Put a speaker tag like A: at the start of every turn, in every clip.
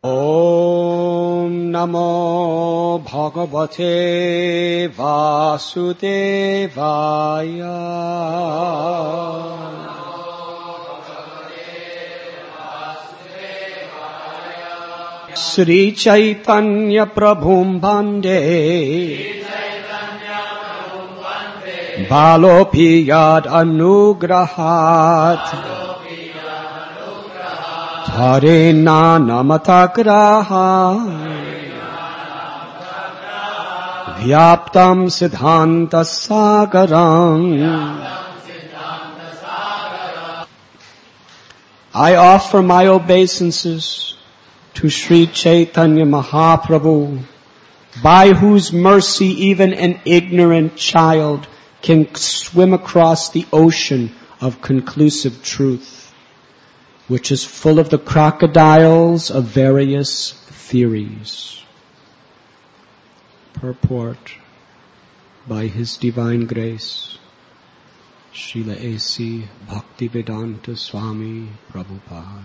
A: Om Namo Bhagavate Vasudevaya. Sri Chaitanya Prabhum Bande Balopi Yad Anugrahat Harena Namatagraha Vyaptam Siddhanta Sagaram. I offer my obeisances to Sri Chaitanya Mahaprabhu, by whose mercy even an ignorant child can swim across the ocean of conclusive truth, which is full of the crocodiles of various theories. Purport by His Divine Grace, Srila A.C. Bhaktivedanta Swami Prabhupada.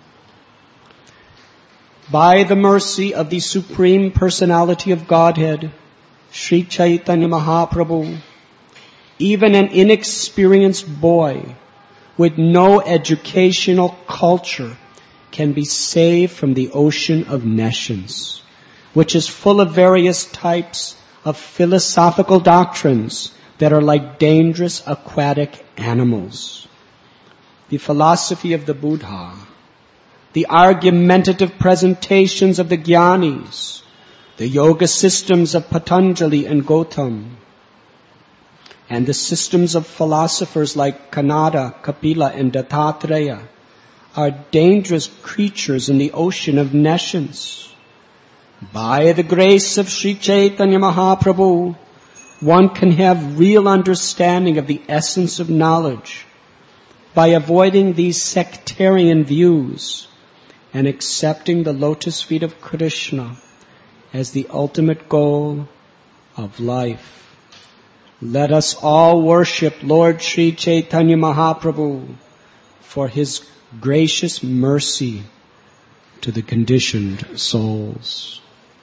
A: By the mercy of the Supreme Personality of Godhead, Sri Chaitanya Mahaprabhu, even an inexperienced boy with no educational culture can be saved from the ocean of nescience, which is full of various types of philosophical doctrines that are like dangerous aquatic animals. The philosophy of the Buddha, the argumentative presentations of the Jnanis, the yoga systems of Patanjali and Gautam, and the systems of philosophers like Kanada, Kapila, and Dattatreya are dangerous creatures in the ocean of nescience. By the grace of Sri Chaitanya Mahaprabhu, one can have real understanding of the essence of knowledge by avoiding these sectarian views and accepting the lotus feet of Krishna as the ultimate goal of life. Let us all worship Lord Sri Chaitanya Mahaprabhu for His gracious mercy to the conditioned souls.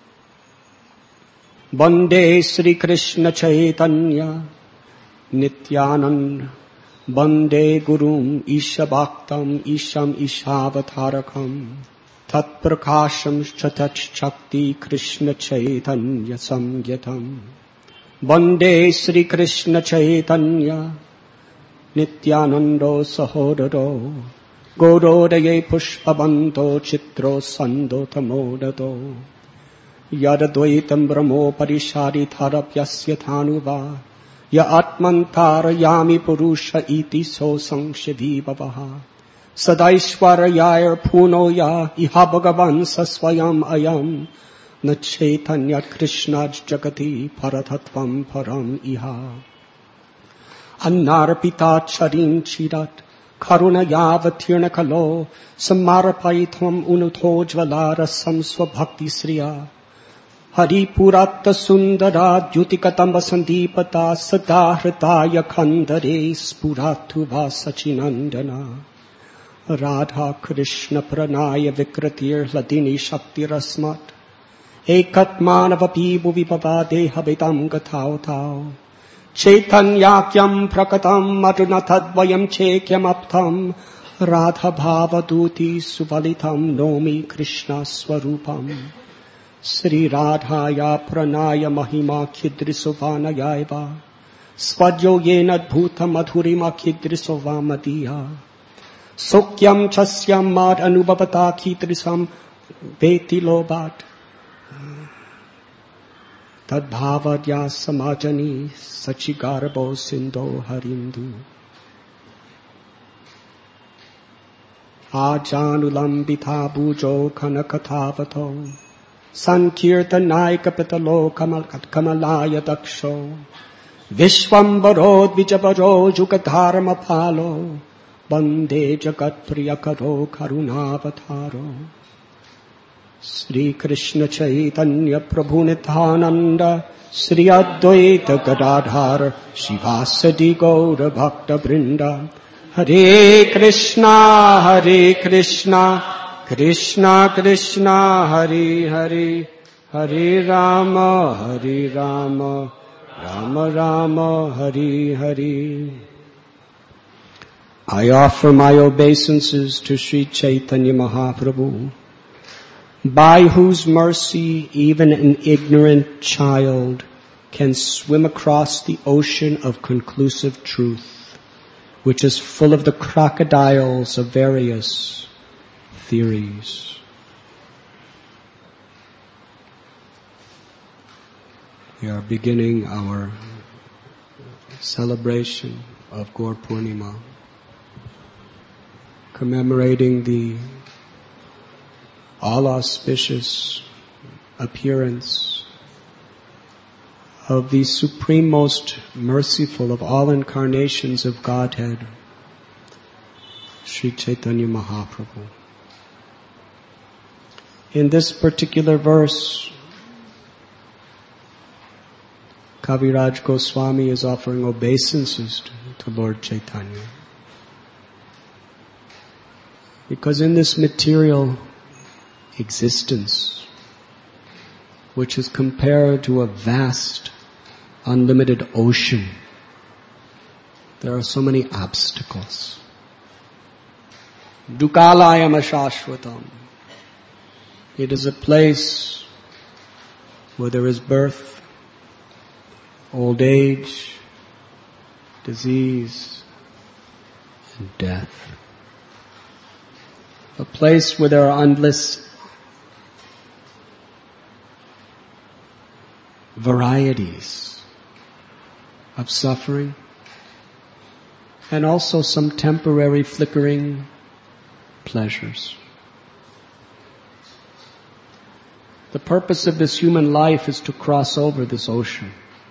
A: Bande Sri Krishna Chaitanya Nityanand Bande Gurum Isha Bhaktam Isham Ishavatarakam Tat Prakasham Chatat Shakti Krishna Chaitanya Samgyatam. Bande Sri Krishna Chaitanya Nityanando Sahodaro Gorodaye Pushpabanto Chitro Sando Tamodato Yadadvaitam Brahmo Parishari Tharapyasya Thanuva Ya Atmantara Yami Purusha Iti So Sangshavi Bhavaha Sadaishwarayar Puno Ya Iha Bhagavan Saswayam Ayam Na Chaitanya Krishnaj Jagati Paratatvam Param Iha Annarpita Charin Chirat Karuna Yavatirna Kalo Samarapayitvam Unutojvala Rasam Swabhakti Sriya Hari Puratta Sundara Dhyutikatamba Sandipata Sadahritaya Khandare Spuratuva Sachinandana Radha Krishna Pranaya Vikratir Ladini Shakti Rasmat Ekatmanavapi Bhuvipava Habitam Gatao Tao Chaitanyakyam Prakatam Madunatadvayam Chekyam Aptam Radha Bhavaduti Suvalitam Nomi Krishna Swarupam Sri Radhaya Pranaya Mahima Kidrisovanayaiva Svadyo Yenad Bhuta Madhurima Kidrisova Madiya Sokyam Chasyam Mad Anubhavata Kidrisam Veti Lobat Tadbhavadya Samajani Sachigarbo Sindo Harindu Ajanulambita Bujo Kanakatavato Sankirtanai Kapitalo Kamalaya Daksho Vishwambaro Vijabaro Jugadharma Palo Bande Jagat Priyakaro Karunavataro Sri Krishna Chaitanya Prabhu Nityananda Sri Advaita Gadadhar Shivasadi Gaura Bhakta Brinda Hare Krishna Krishna Krishna Hari Hari Hare Rama Rama Rama Hari Hari. I offer my obeisances to Sri Chaitanya Mahaprabhu, by whose mercy even an ignorant child can swim across the ocean of conclusive truth, which is full of the crocodiles of various theories. We are beginning our celebration of Gaur Purnima, commemorating the all-auspicious appearance of the Supreme Most Merciful of all incarnations of Godhead, Sri Chaitanya Mahaprabhu. In this particular verse, Kaviraj Goswami is offering obeisances to Lord Chaitanya. Because in this material existence, which is compared to a vast, unlimited ocean, there are so many obstacles. Dukalayam ashashvatam. It is a place where there is birth, old age, disease, and death. A place where there are endless varieties of suffering and also some temporary flickering pleasures. The purpose of this human life is to cross over this ocean.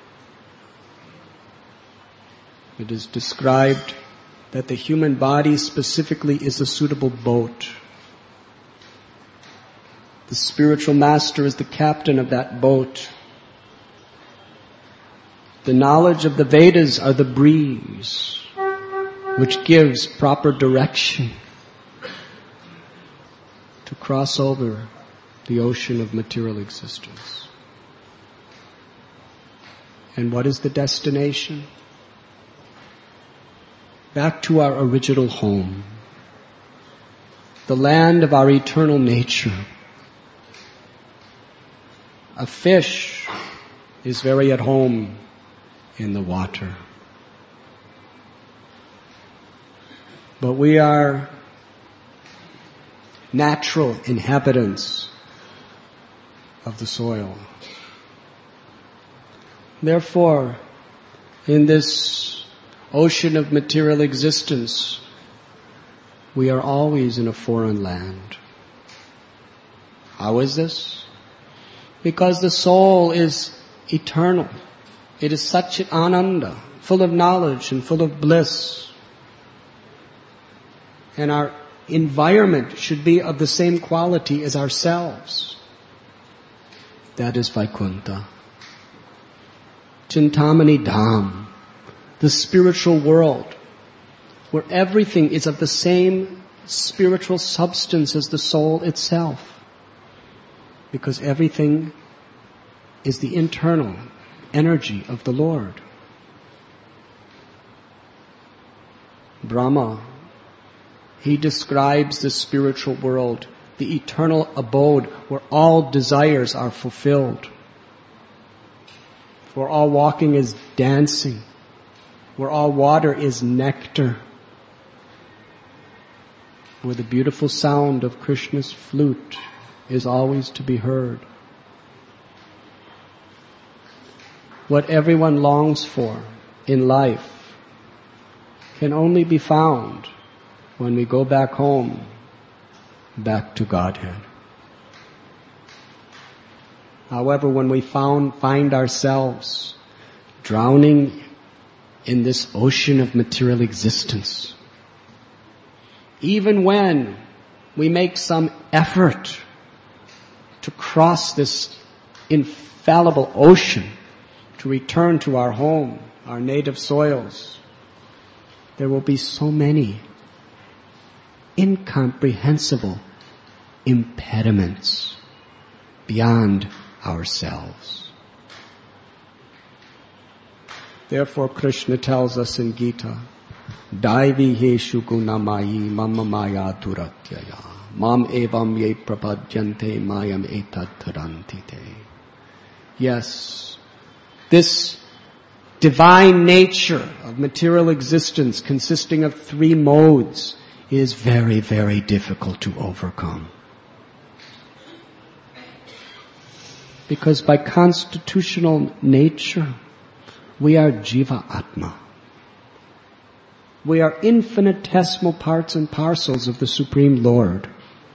A: It is described that the human body specifically is a suitable boat. The spiritual master is the captain of that boat. The knowledge of the Vedas are the breeze which gives proper direction to cross over the ocean of material existence. And what is the destination? Back to our original home, the land of our eternal nature. A fish is very at home in the water. But we are natural inhabitants of the soil. Therefore, in this ocean of material existence, we are always in a foreign land. How is this? Because the soul is eternal. It is such an ananda, full of knowledge and full of bliss. And our environment should be of the same quality as ourselves. That is Vaikuntha. Chintamani Dham, the spiritual world, where everything is of the same spiritual substance as the soul itself. Because everything is the internal energy of the Lord. Brahma, he describes the spiritual world, the eternal abode where all desires are fulfilled, where all walking is dancing, where all water is nectar, where the beautiful sound of Krishna's flute is always to be heard. What everyone longs for in life can only be found when we go back home, back to Godhead. However, when we find ourselves drowning in this ocean of material existence, even when we make some effort to cross this infallible ocean, to return to our home, our native soils, there will be so many incomprehensible impediments beyond ourselves. Therefore, Krishna tells us in Gita, Daivi heshu gunamayi mama maya duratyaya mam evam ye prapadyante mayam etad tarantite. Yes, this divine nature of material existence consisting of three modes is very, very difficult to overcome. Because by constitutional nature, we are Jiva Atma. We are infinitesimal parts and parcels of the Supreme Lord.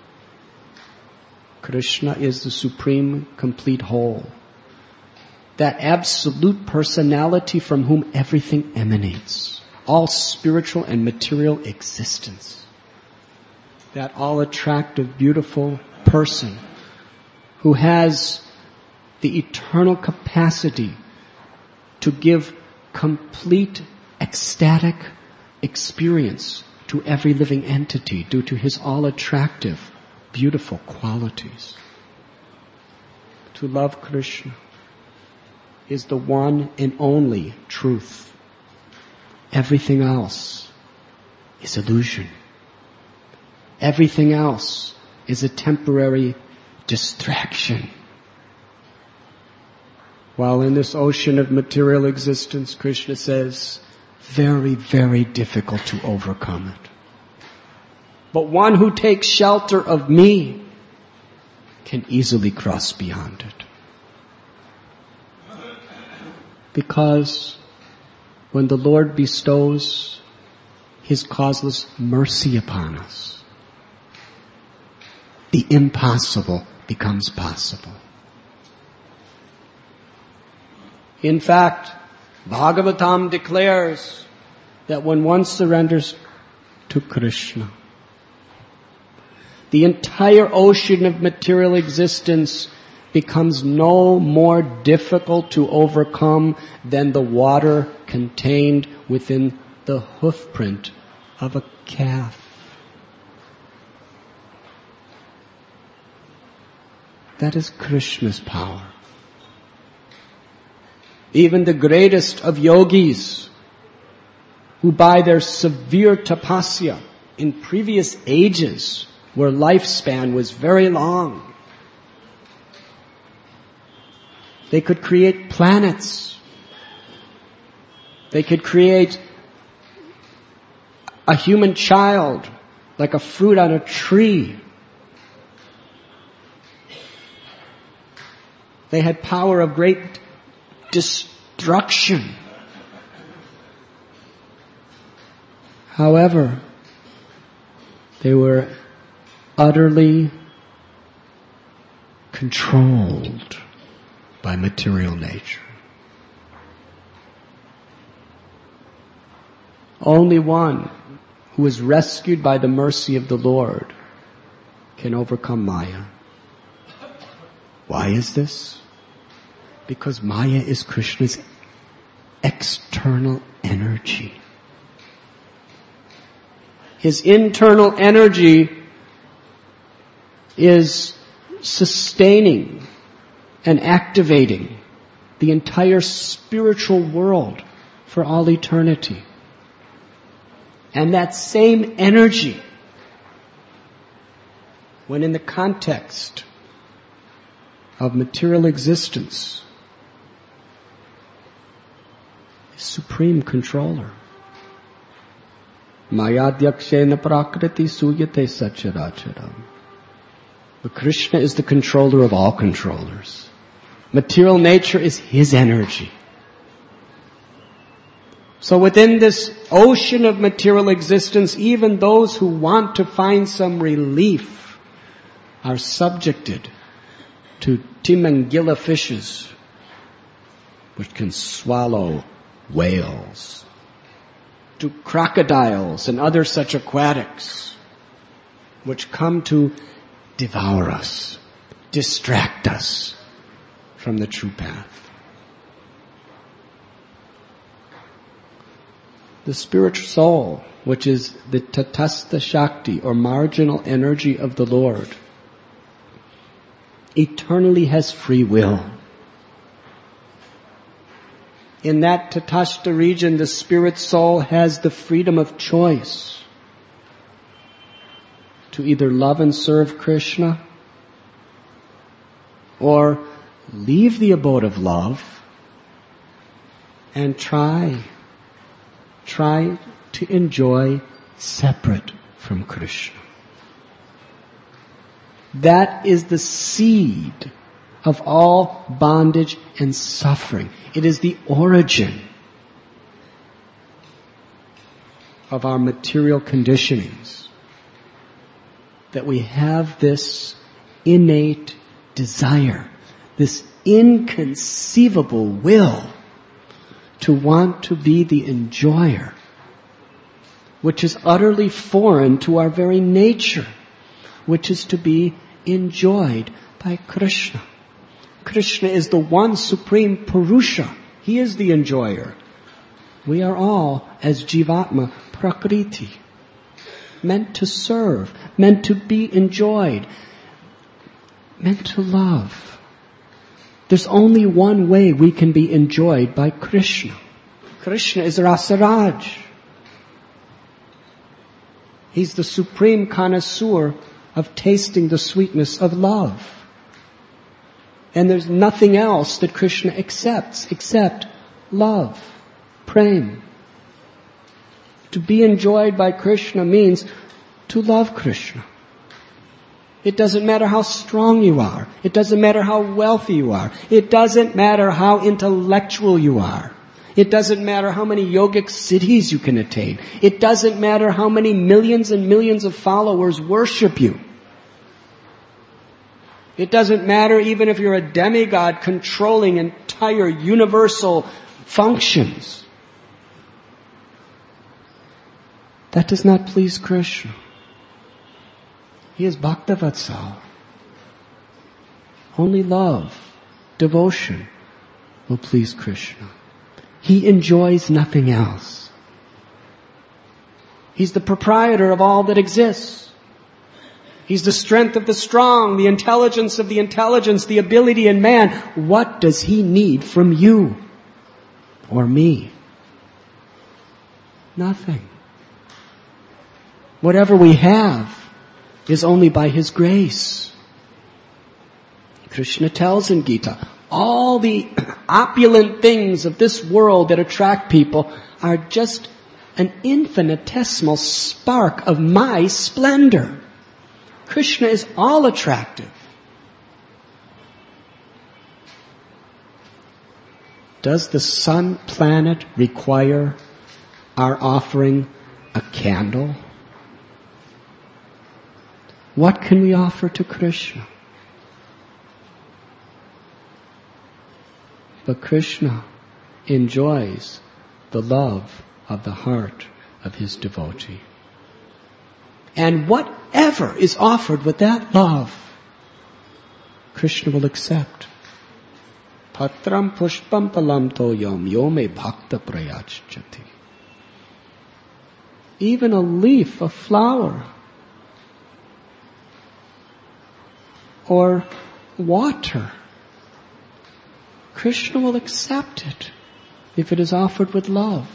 A: Krishna is the supreme, complete whole. That absolute personality from whom everything emanates. All spiritual and material existence. That all-attractive, beautiful person who has the eternal capacity to give complete, ecstatic experience to every living entity due to his all-attractive, beautiful qualities. To love Krishna is the one and only truth. Everything else is illusion. Everything else is a temporary distraction. While in this ocean of material existence, Krishna says, very, very difficult to overcome it. But one who takes shelter of me can easily cross beyond it. Because when the Lord bestows His causeless mercy upon us, the impossible becomes possible. In fact, Bhagavatam declares that when one surrenders to Krishna, the entire ocean of material existence becomes no more difficult to overcome than the water contained within the hoofprint of a calf. That is Krishna's power. Even the greatest of yogis, who by their severe tapasya in previous ages, where lifespan was very long, they could create planets. They could create a human child like a fruit on a tree. They had power of great destruction. However, they were utterly controlled by material nature. Only one who is rescued by the mercy of the Lord can overcome Maya. Why is this? Because Maya is Krishna's external energy. His internal energy is sustaining and activating the entire spiritual world for all eternity. And that same energy, when in the context of material existence, is supreme controller. Mayadhyakshena prakriti suyate sacharacharam. But Krishna is the controller of all controllers. Material nature is His energy. So within this ocean of material existence, even those who want to find some relief are subjected to Timangila fishes, which can swallow whales, to crocodiles and other such aquatics, which come to devour us, distract us from the true path. The spiritual soul, which is the Tatastha Shakti or marginal energy of the Lord, eternally has free will. In that Tatastha region, the spirit soul has the freedom of choice to either love and serve Krishna or leave the abode of love and try to enjoy separate from Krishna. That is the seed of all bondage and suffering. It is the origin of our material conditionings, that we have this innate desire, this inconceivable will to want to be the enjoyer, which is utterly foreign to our very nature, which is to be enjoyed by Krishna. Krishna is the one supreme Purusha. He is the enjoyer. We are all, as Jivatma, Prakriti, meant to serve, meant to be enjoyed, meant to love. There's only one way we can be enjoyed by Krishna. Krishna is Rasaraj. He's the supreme connoisseur of tasting the sweetness of love. And there's nothing else that Krishna accepts except love, prem. To be enjoyed by Krishna means to love Krishna. It doesn't matter how strong you are. It doesn't matter how wealthy you are. It doesn't matter how intellectual you are. It doesn't matter how many yogic siddhis you can attain. It doesn't matter how many millions and millions of followers worship you. It doesn't matter even if you're a demigod controlling entire universal functions. That does not please Krishna. He is Bhaktavatsal. Only love, devotion will please Krishna. He enjoys nothing else. He's the proprietor of all that exists. He's the strength of the strong, the intelligence of the intelligence, the ability in man. What does he need from you or me? Nothing. Whatever we have is only by his grace. Krishna tells in Gita, all the opulent things of this world that attract people are just an infinitesimal spark of my splendor. Krishna is all attractive. Does the sun planet require our offering a candle? What can we offer to Krishna? But Krishna enjoys the love of the heart of his devotee. And whatever is offered with that love, Krishna will accept. Patram pushpam palam toyam yome bhakta prayachati. Even a leaf, a flower, or water, Krishna will accept it if it is offered with love.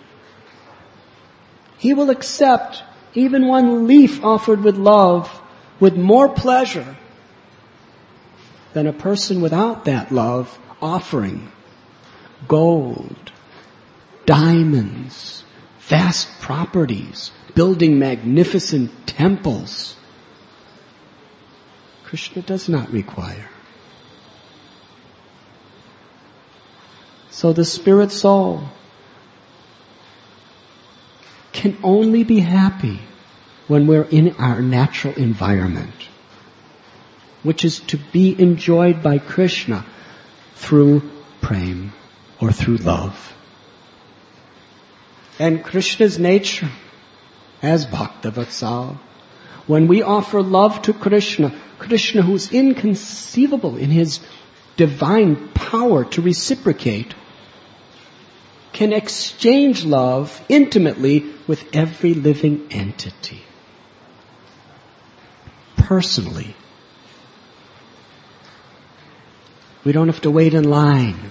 A: He will accept even one leaf offered with love with more pleasure than a person without that love offering gold, diamonds, vast properties, building magnificent temples. Krishna does not require. So the spirit soul can only be happy when we're in our natural environment, which is to be enjoyed by Krishna through prem or through love. And Krishna's nature as Bhaktavatsal, when we offer love to Krishna, Krishna who's inconceivable in his divine power to reciprocate, can exchange love intimately with every living entity. Personally. We don't have to wait in line.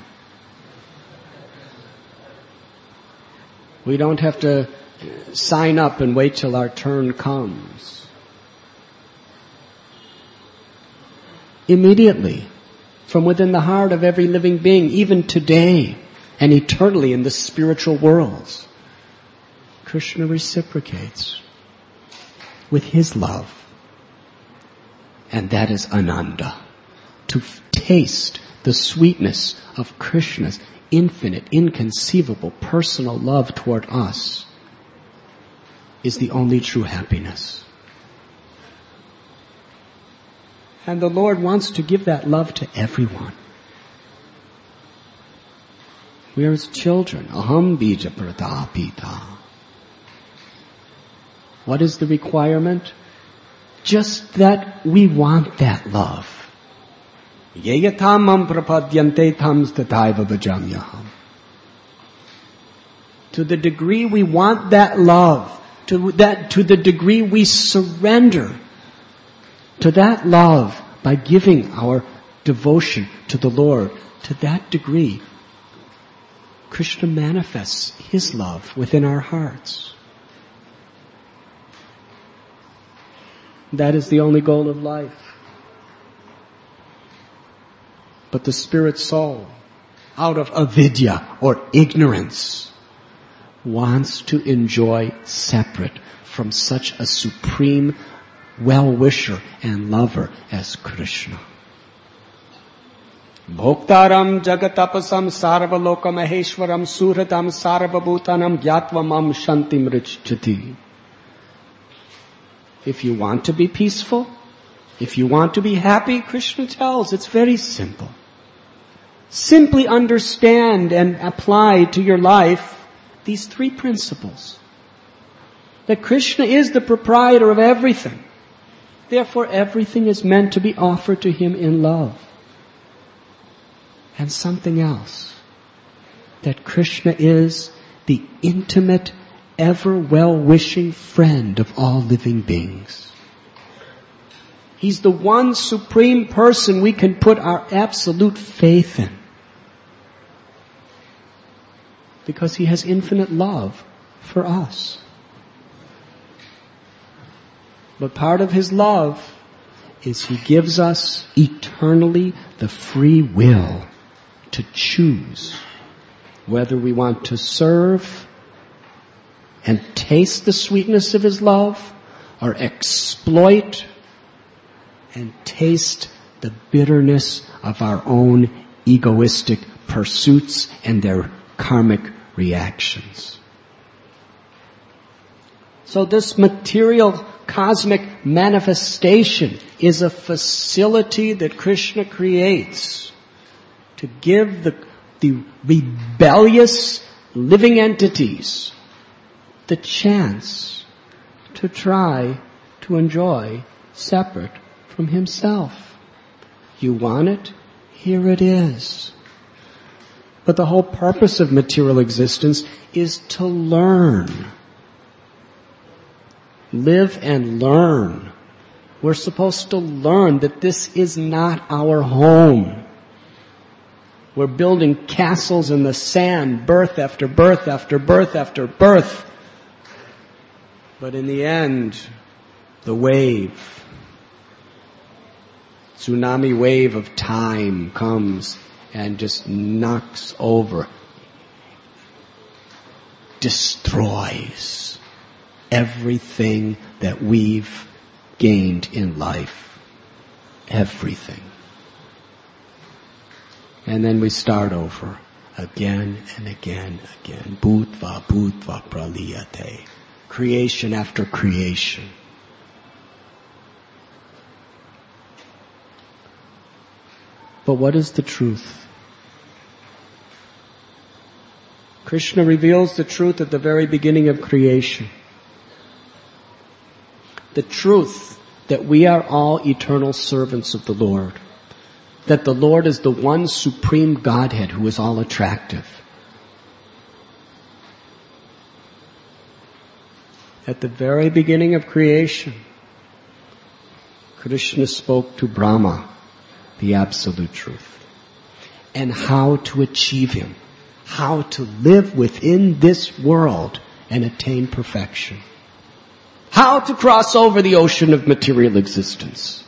A: We don't have to sign up and wait till our turn comes. Immediately, from within the heart of every living being, even today and eternally in the spiritual worlds, Krishna reciprocates with His love. And that is Ananda. To taste the sweetness of Krishna's infinite, inconceivable personal love toward us is the only true happiness. And the Lord wants to give that love to everyone. We are His children. Aham bija pratapita. What is the requirement? Just that we want that love. Yeyatamam prapadyante tams tataiva bhajamyaham. To the degree we want that love, to the degree we surrender to that love by giving our devotion to the Lord, to that degree, Krishna manifests His love within our hearts. That is the only goal of life. But the spirit soul, out of avidya or ignorance, wants to enjoy separate from such a supreme well-wisher and lover as Krishna. Bhoktaram jagatapasam sarvaloka maheshwaram suratam sarvabhutanam gyatvam shantim richchati. If you want to be peaceful, if you want to be happy, Krishna tells, it's very simple. Simply understand and apply to your life these three principles. That Krishna is the proprietor of everything. Therefore, everything is meant to be offered to Him in love. And something else. That Krishna is the intimate, ever well-wishing friend of all living beings. He's the one supreme person we can put our absolute faith in. Because He has infinite love for us. But part of His love is He gives us eternally the free will to choose whether we want to serve and taste the sweetness of His love or exploit and taste the bitterness of our own egoistic pursuits and their karmic reactions. So this material cosmic manifestation is a facility that Krishna creates to give the rebellious living entities the chance to try to enjoy separate from Himself. You want it? Here it is. But the whole purpose of material existence is to learn. Live and learn. We're supposed to learn that this is not our home. We're building castles in the sand, birth after birth after birth after birth. But in the end, the wave, tsunami wave of time comes and just knocks over, destroys everything that we've gained in life. Everything. And then we start over again and again, again. Bhutva, bhutva praliyate. Creation after creation. But what is the truth? Krishna reveals the truth at the very beginning of creation. The truth that we are all eternal servants of the Lord. That the Lord is the one supreme Godhead who is all attractive. At the very beginning of creation, Krishna spoke to Brahma the absolute truth. and how to achieve Him, how to live within this world and attain perfection, how to cross over the ocean of material existence.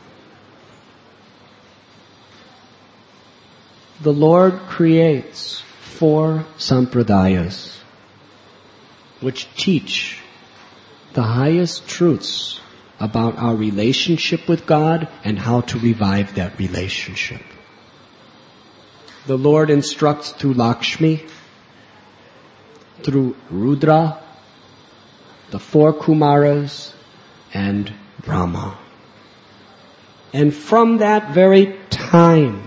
A: The Lord creates 4 sampradayas which teach the highest truths about our relationship with God and how to revive that relationship. The Lord instructs through Lakshmi, through Rudra, the 4 Kumaras, and Brahma. And from that very time,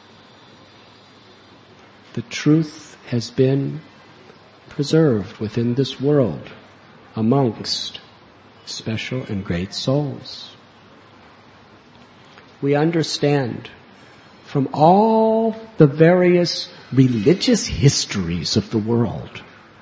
A: the truth has been preserved within this world amongst special and great souls. We understand from all the various religious histories of the world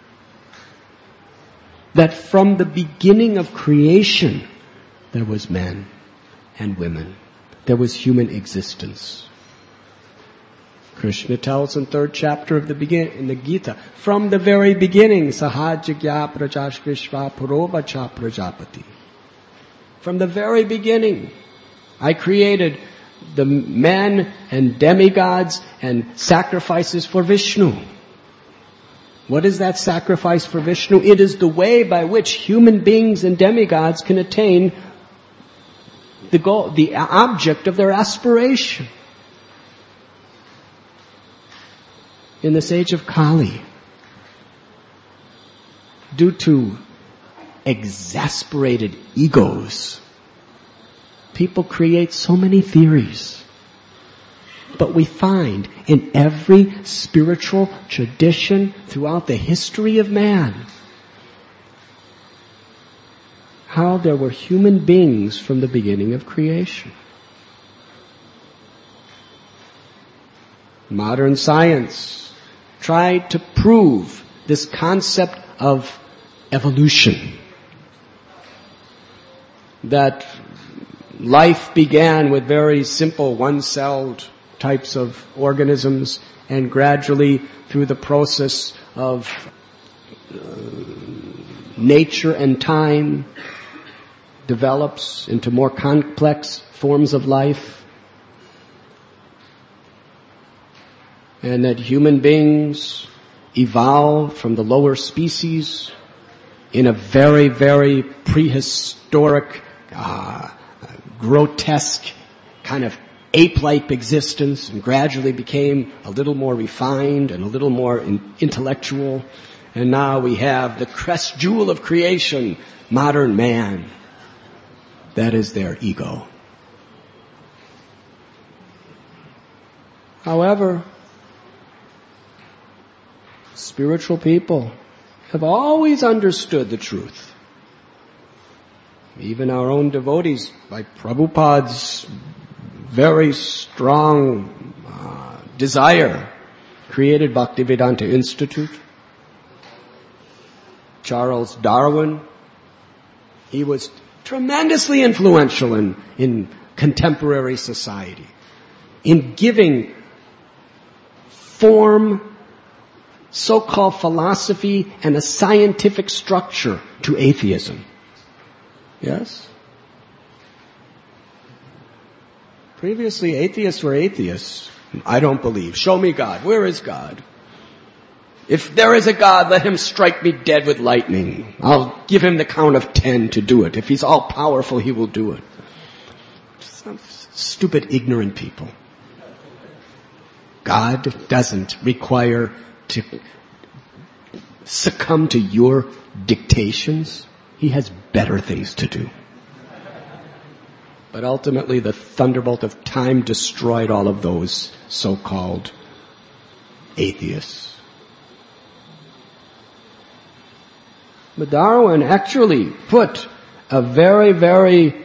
A: that from the beginning of creation there was men and women. There was human existence. Krishna tells in 3rd chapter of in the Gita, from the very beginning, Sahajagya Prajashvishva Purovacha Prajapati. From the very beginning, I created the men and demigods and sacrifices for Vishnu. What is that sacrifice for Vishnu? It is the way by which human beings and demigods can attain the goal, the object of their aspiration. In this age of Kali, due to exasperated egos, people create so many theories. But we find in every spiritual tradition throughout the history of man how there were human beings from the beginning of creation. Modern science tried to prove this concept of evolution, that life began with very simple one-celled types of organisms, and gradually through the process of nature and time develops into more complex forms of life. And that human beings evolved from the lower species in a very, very prehistoric, grotesque kind of ape-like existence, and gradually became a little more refined and a little more intellectual. And now we have the crest jewel of creation, modern man. That is their ego. However, spiritual people have always understood the truth. Even our own devotees, like Prabhupada's very strong desire, created Bhaktivedanta Institute. Charles Darwin, he was tremendously influential in contemporary society, in giving form, so-called philosophy, and a scientific structure to atheism. Yes? Previously, atheists were atheists. I don't believe. Show me God. Where is God? If there is a God, let him strike me dead with lightning. I'll give him the count of 10 to do it. If he's all powerful, he will do it. Stupid, ignorant people. God doesn't require to succumb to your dictations. He has better things to do. But ultimately, the thunderbolt of time destroyed all of those so-called atheists. But Darwin actually put a very, very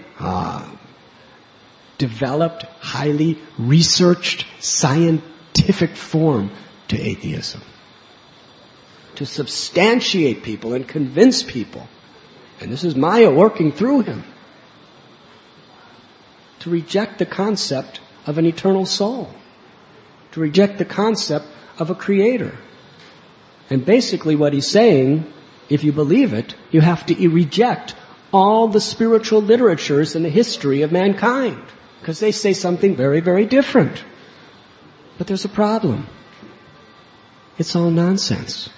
A: developed, highly researched, scientific form to atheism. To substantiate people and convince people, and this is Maya working through him, to reject the concept of an eternal soul, to to reject the concept of a creator. And basically what he's saying, if you believe it, you have to reject all the spiritual literatures in the history of mankind, because they say something very, very different. But there's a problem. It's all nonsense.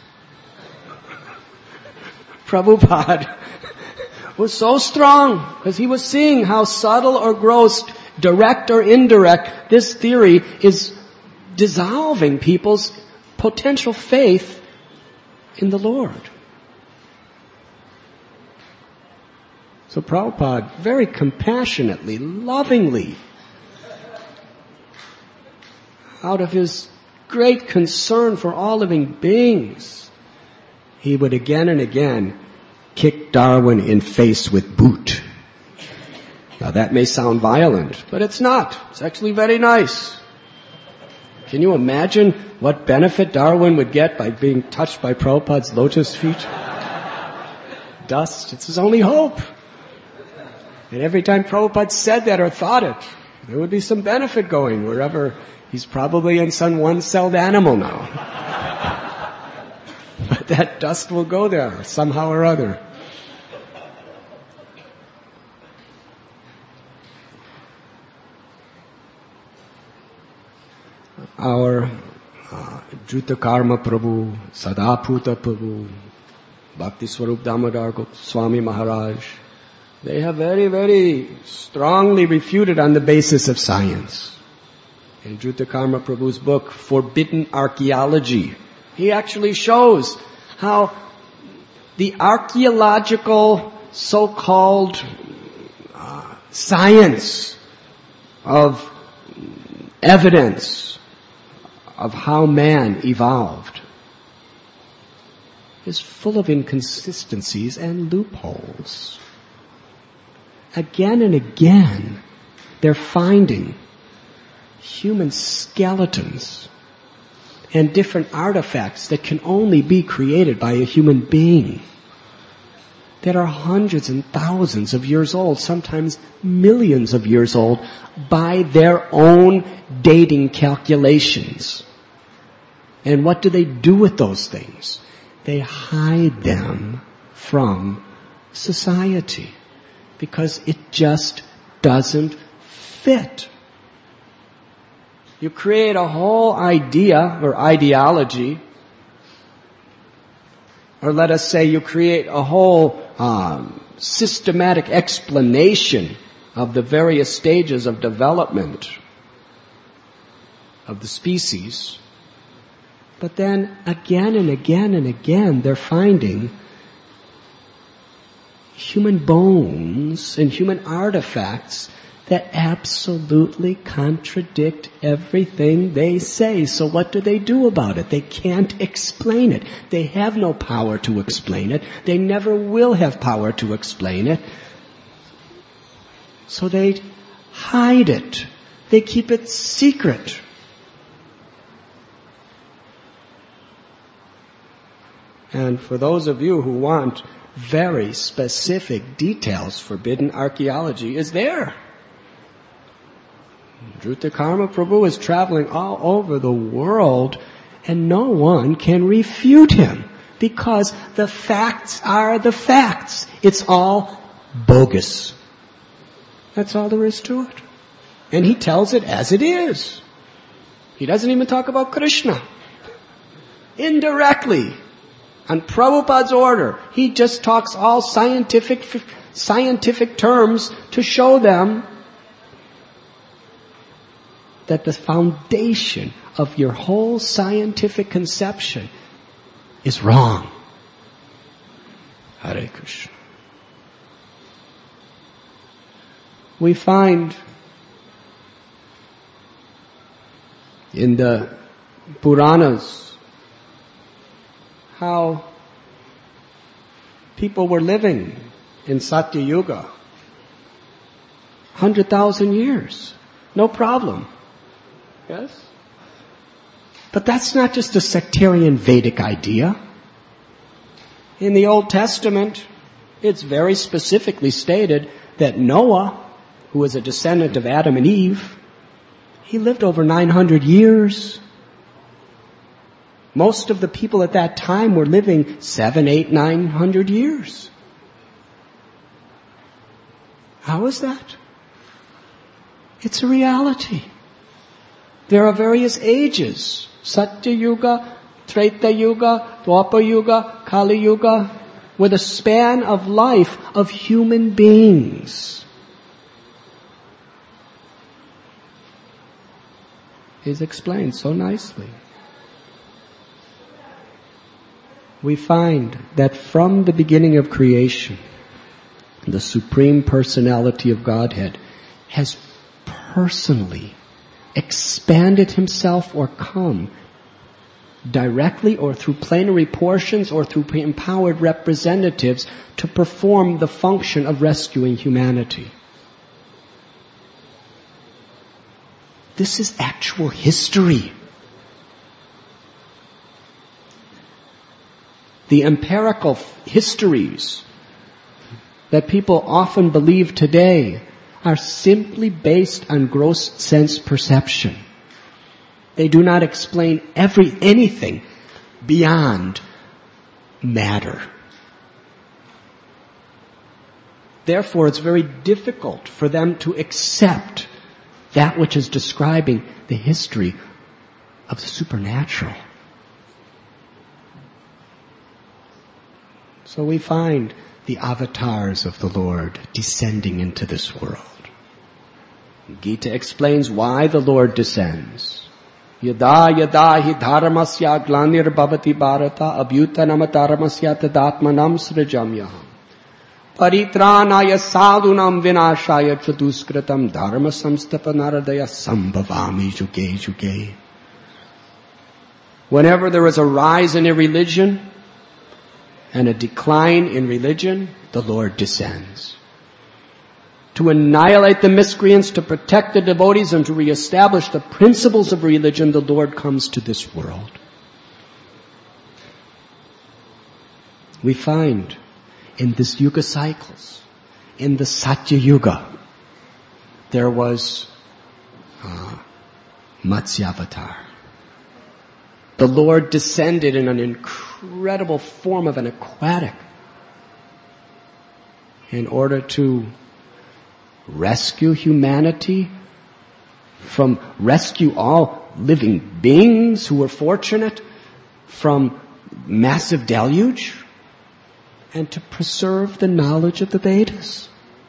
A: Prabhupada was so strong because he was seeing how subtle or gross, direct or indirect, this theory is dissolving people's potential faith in the Lord. So Prabhupada very compassionately, lovingly, out of his great concern for all living beings, he would again and again kick Darwin in face with boot. Now that may sound violent, but it's not. It's actually very nice. Can you imagine what benefit Darwin would get by being touched by Prabhupada's lotus feet? Dust. It's his only hope. And every time Prabhupada said that or thought it, there would be some benefit going wherever he's probably in some one-celled animal now. But that dust will go there somehow or other. Our Jutakarma Prabhu, Sadaputa Prabhu, Bhakti Swarup Damodar Swami Maharaj, they have very, very strongly refuted on the basis of science. In Jutakarma Prabhu's book, Forbidden Archaeology, he actually shows how the archaeological so-called science of evidence of how man evolved is full of inconsistencies and loopholes. Again and again, they're finding human skeletons and different artifacts that can only be created by a human being, that are hundreds and thousands of years old, sometimes millions of years old, by their own dating calculations. And what do they do with those things? They hide them from society because it just doesn't fit. You create a whole idea or ideology, or let us say you create a whole systematic explanation of the various stages of development of the species. But then again and again and again they're finding human bones and human artifacts that absolutely contradict everything they say. So what do they do about it? They can't explain it. They have no power to explain it. They never will have power to explain it. So they hide it. They keep it secret. And for those of you who want very specific details, Forbidden Archaeology is there. Jutakarma Prabhu is traveling all over the world and no one can refute him because the facts are the facts. It's all bogus. That's all there is to it. And he tells it as it is. He doesn't even talk about Krishna. Indirectly, on Prabhupada's order, he just talks all scientific terms to show them that the foundation of your whole scientific conception is wrong. Hare Krishna. We find in the Puranas how people were living in Satya Yuga 100,000 years. No problem. Yes? But that's not just a sectarian Vedic idea. In the Old Testament, it's very specifically stated that Noah, who was a descendant of Adam and Eve, he lived over 900 years. Most of the people at that time were living 700, 800, 900 years. How is that? It's a reality. There are various ages. Satya Yuga, Treta Yuga, Dwapara Yuga, Kali Yuga, with a span of life of human beings. Is explained so nicely. We find that from the beginning of creation, the Supreme Personality of Godhead has personally expanded Himself or come directly or through plenary portions or through empowered representatives to perform the function of rescuing humanity. This is actual history. The empirical histories that people often believe today are simply based on gross sense perception. They do not explain anything beyond matter. Therefore, it's very difficult for them to accept that which is describing the history of the supernatural. So we find the avatars of the Lord descending into this world. Gita explains why the Lord descends. Yada yada hi dharmasya glanir bhavati bharata abhyutanam dharmasya tadatmanam srijamyaham. Paritranaya sadhunam vinashaya chaduskritam dharma samstapanaradaya sambhavami juge juge. Whenever there is a rise in a religion and a decline in religion, the Lord descends. To annihilate the miscreants, to protect the devotees, and to reestablish the principles of religion, the Lord comes to this world. We find in this Yuga cycles, in the Satya Yuga, there was Matsyavatar. The Lord descended in an incredible form of an aquatic in order to rescue humanity, rescue all living beings who were fortunate from massive deluge, and to preserve the knowledge of the Vedas.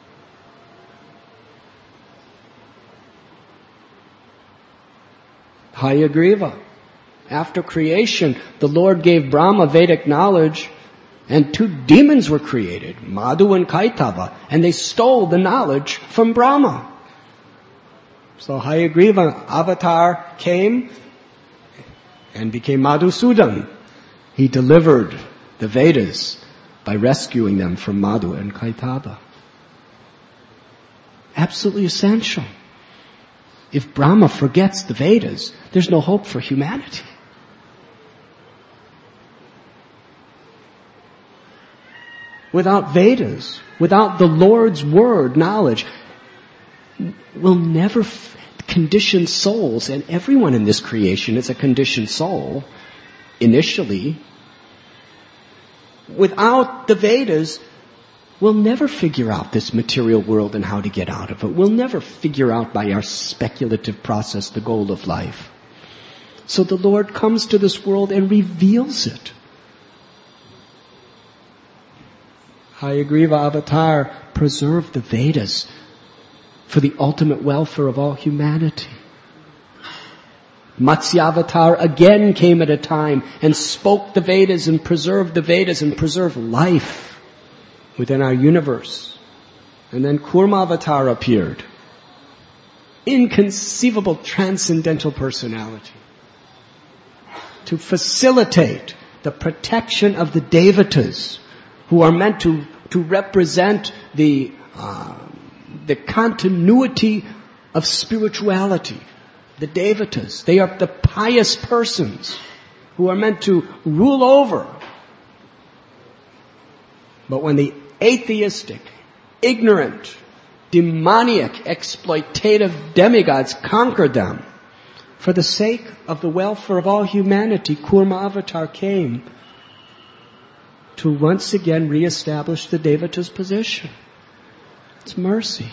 A: Hayagriva. After creation, the Lord gave Brahma Vedic knowledge, and 2 demons were created, Madhu and Kaitava, and they stole the knowledge from Brahma. So Hayagriva avatar came and became Madhusudan. He delivered the Vedas by rescuing them from Madhu and Kaitava. Absolutely essential. If Brahma forgets the Vedas, there's no hope for humanity. Without Vedas, without the Lord's word, knowledge, we'll never condition souls, and everyone in this creation is a conditioned soul, initially. Without the Vedas, we'll never figure out this material world and how to get out of it. We'll never figure out by our speculative process the goal of life. So the Lord comes to this world and reveals it. Hayagriva avatar preserved the Vedas for the ultimate welfare of all humanity. Matsyavatar again came at a time and spoke the Vedas and preserved the Vedas and preserved life within our universe. And then Kurmavatar appeared. Inconceivable transcendental personality. To facilitate the protection of the Devatas, who are meant to represent the continuity of spirituality. The Devatas, they are the pious persons who are meant to rule over. But when the atheistic, ignorant, demoniac, exploitative demigods conquered them, For the sake of the welfare of all humanity, Kurma Avatar came to once again reestablish the Devata's position. It's mercy.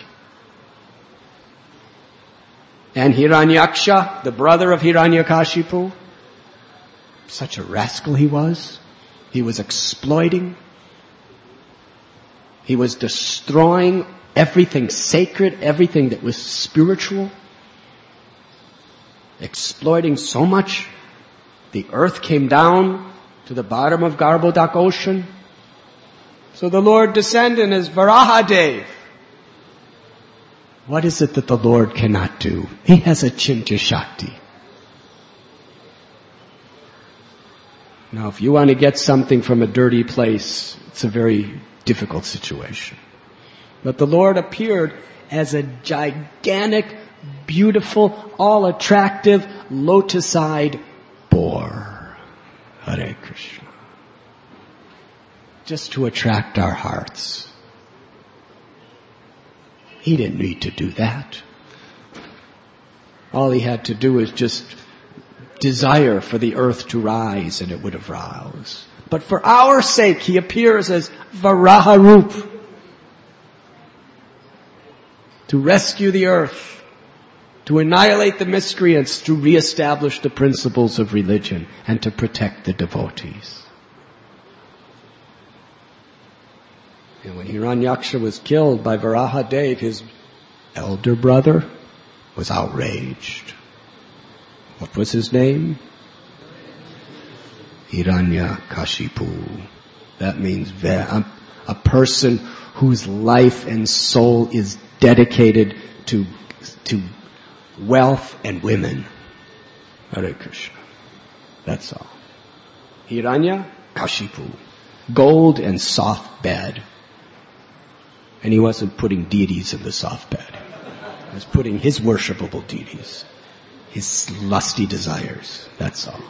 A: And Hiranyaksha, the brother of Hiranyakashipu, such a rascal he was. He was exploiting. He was destroying everything sacred, everything that was spiritual. Exploiting so much. The earth came down to the bottom of Garbhodak ocean. So the Lord descended as Varahadev. What is it that the Lord cannot do? He has a Chintya Shakti. Now, if you want to get something from a dirty place, it's a very difficult situation. But the Lord appeared as a gigantic, beautiful, all-attractive, lotus-eyed boar. Hare Krishna. Just to attract our hearts. He didn't need to do that. All he had to do is just desire for the earth to rise, and it would have rose. But for our sake, he appears as Varaharup. To rescue the earth. To annihilate the miscreants. To reestablish the principles of religion. And to protect the devotees. And when Hiranyaksha was killed by Varahadev, his elder brother was outraged. What was his name? Hiranyakashipu. That means a person whose life and soul is dedicated to wealth and women. Hare Krishna. That's all. Hiranyakashipu. Gold and soft bed. And he wasn't putting deities in the soft bed. He was putting his worshipable deities. His lusty desires. That's all.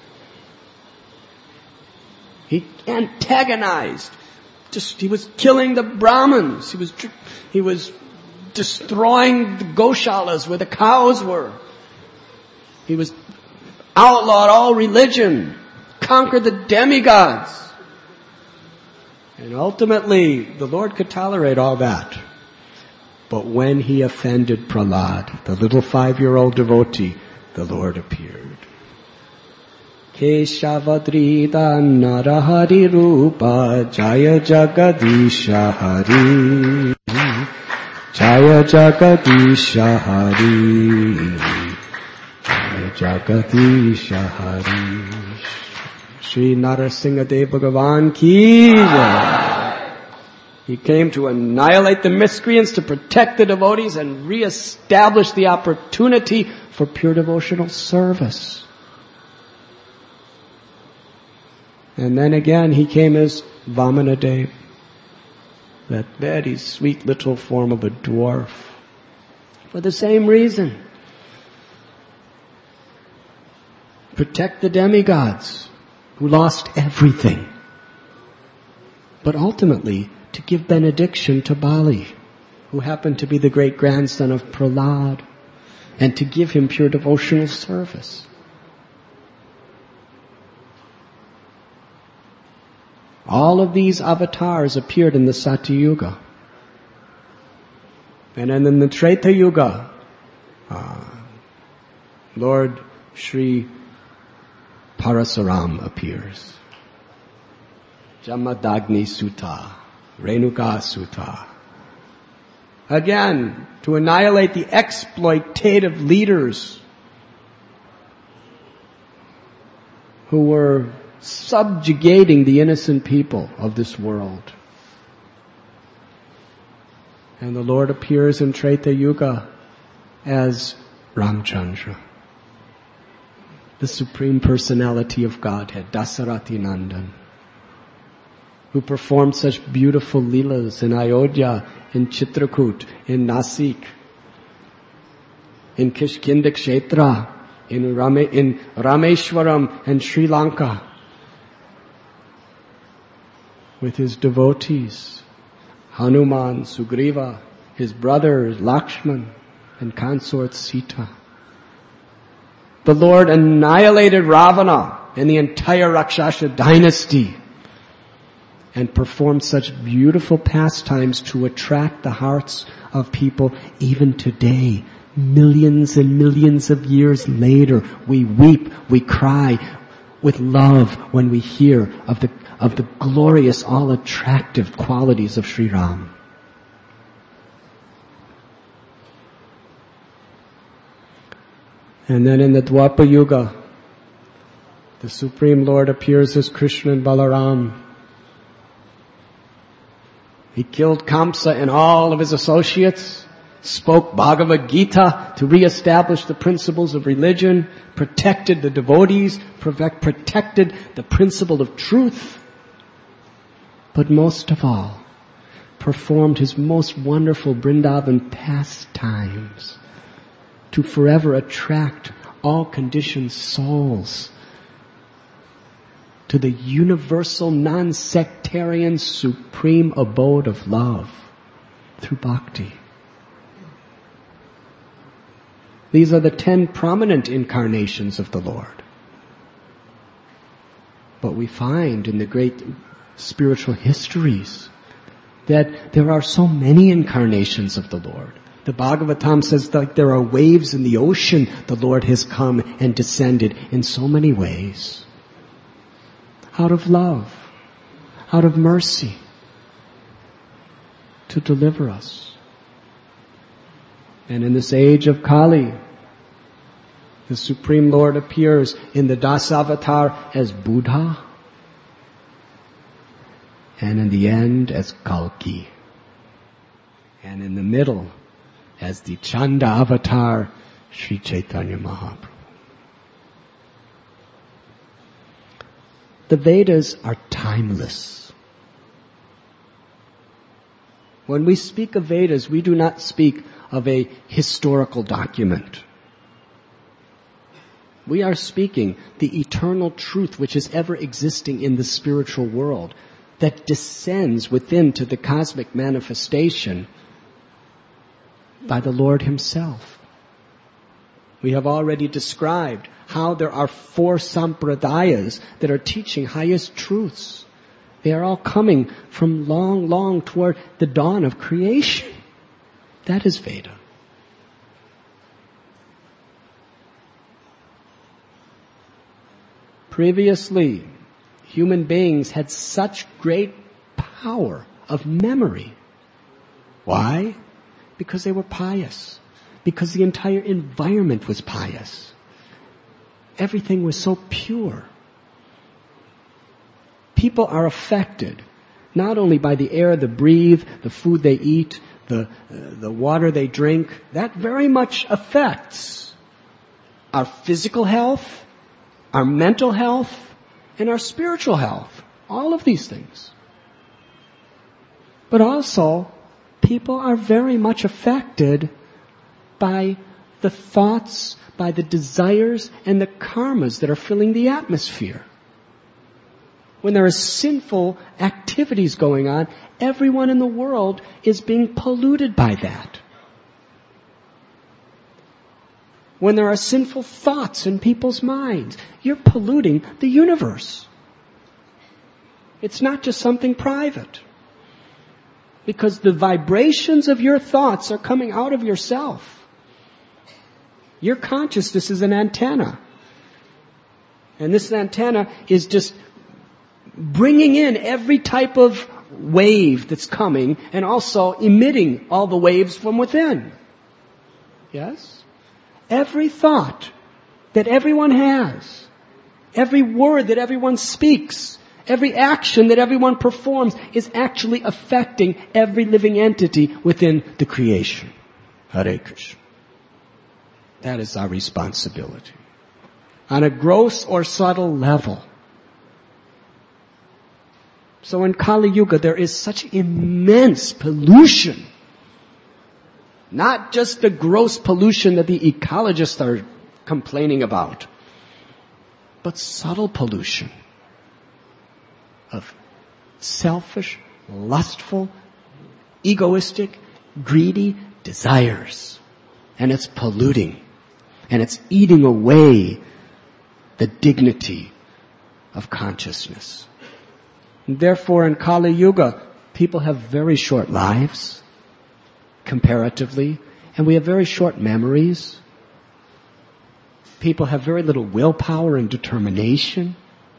A: He antagonized. He was killing the Brahmins. He was destroying the Goshalas where the cows were. He was outlawed all religion. Conquered the demigods. And ultimately, the Lord could tolerate all that. But when he offended Prahlad, the little 5-year-old devotee, the Lord appeared. Keshavadrida Narahari Rupa Jaya Jagadisha Hari Jaya Jagadisha Hari Jaya Jagadisha Hari Shri Narasingha Dev Bhagavan ki jai. He came to annihilate the miscreants, to protect the devotees, and reestablish the opportunity for pure devotional service. And then again, he came as Vamanadev, that very sweet little form of a dwarf, for the same reason. Protect the demigods who lost everything. But ultimately, to give benediction to Bali, who happened to be the great-grandson of Prahlad, and to give him pure devotional service. All of these avatars appeared in the Satyuga. And then in the Treta Yuga, Lord Sri Parasuram appears. Jamadagni Sutta, Renuka Sutta. Again, to annihilate the exploitative leaders who were subjugating the innocent people of this world. And the Lord appears in Treta Yuga as Ramchandra, the Supreme Personality of Godhead, Dasarati Nandan, who performed such beautiful leelas in Ayodhya, in Chitrakoot, in Nasik, in Kishkinda Kshetra, in Rameshwaram and Sri Lanka, with his devotees, Hanuman, Sugriva, his brother Lakshman, and consort Sita. The Lord annihilated Ravana and the entire Rakshasa dynasty and performed such beautiful pastimes to attract the hearts of people even today. Millions and millions of years later, we weep, we cry with love when we hear of the glorious, all-attractive qualities of Sri Ram. And then in the Dwapara Yuga, the Supreme Lord appears as Krishna and Balaram. He killed Kamsa and all of his associates, spoke Bhagavad Gita to reestablish the principles of religion, protected the devotees, protected the principle of truth, but most of all, performed his most wonderful Vrindavan pastimes to forever attract all conditioned souls to the universal, non-sectarian, supreme abode of love through bhakti. These are the 10 prominent incarnations of the Lord. But we find in the great spiritual histories that there are so many incarnations of the Lord. The Bhagavatam says that there are waves in the ocean. The Lord has come and descended in so many ways. Out of love, out of mercy, to deliver us. And in this age of Kali, the Supreme Lord appears in the Dasavatar as Buddha, and in the end as Kalki, and in the middle as the Chanda Avatar, Sri Chaitanya Mahaprabhu. The Vedas are timeless. When we speak of Vedas, we do not speak of a historical document. We are speaking the eternal truth which is ever existing in the spiritual world that descends within to the cosmic manifestation by the Lord Himself. We have already described how there are 4 sampradayas that are teaching highest truths. They are all coming from long, long toward the dawn of creation. That is Veda. Previously, human beings had such great power of memory. Why? Because they were pious. Because the entire environment was pious. Everything was so pure. People are affected not only by the air they breathe, the food they eat, the water they drink. That very much affects our physical health, our mental health, and our spiritual health. All of these things. But also, people are very much affected by the thoughts, by the desires, and the karmas that are filling the atmosphere. When there are sinful activities going on, everyone in the world is being polluted by that. When there are sinful thoughts in people's minds, you're polluting the universe. It's not just something private. Because the vibrations of your thoughts are coming out of yourself. Your consciousness is an antenna. And this antenna is just bringing in every type of wave that's coming and also emitting all the waves from within. Yes? Every thought that everyone has, every word that everyone speaks, every action that everyone performs is actually affecting every living entity within the creation. Hare Krishna. That is our responsibility. On a gross or subtle level. So in Kali Yuga there is such immense pollution. Not just the gross pollution that the ecologists are complaining about, but subtle pollution of selfish, lustful, egoistic, greedy desires. And it's polluting. And it's eating away the dignity of consciousness. And therefore, in Kali Yuga, people have very short lives, comparatively, and we have very short memories. People have very little willpower and determination.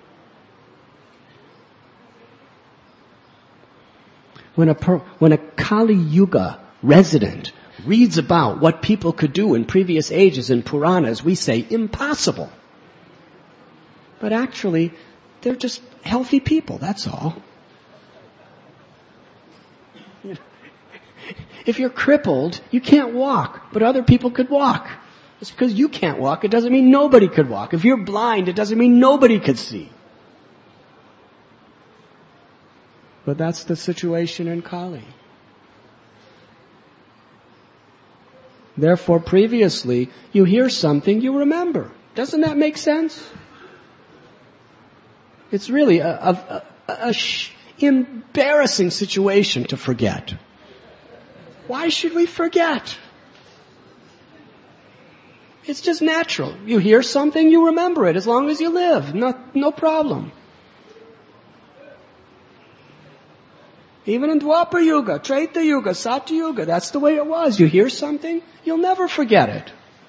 A: When a Kali Yuga resident reads about what people could do in previous ages in Puranas, we say, impossible. But actually, they're just healthy people, that's all. If you're crippled, you can't walk, but other people could walk. Just because you can't walk, it doesn't mean nobody could walk. If you're blind, it doesn't mean nobody could see. But that's the situation in Kali. Therefore, previously, you hear something, you remember. Doesn't that make sense? It's really a embarrassing situation to forget. Why should we forget? It's just natural. You hear something, you remember it as long as you live. No problem. Even in Dwapara Yuga, Treta Yuga, Satya Yuga, that's the way it was. You hear something, you'll never forget it.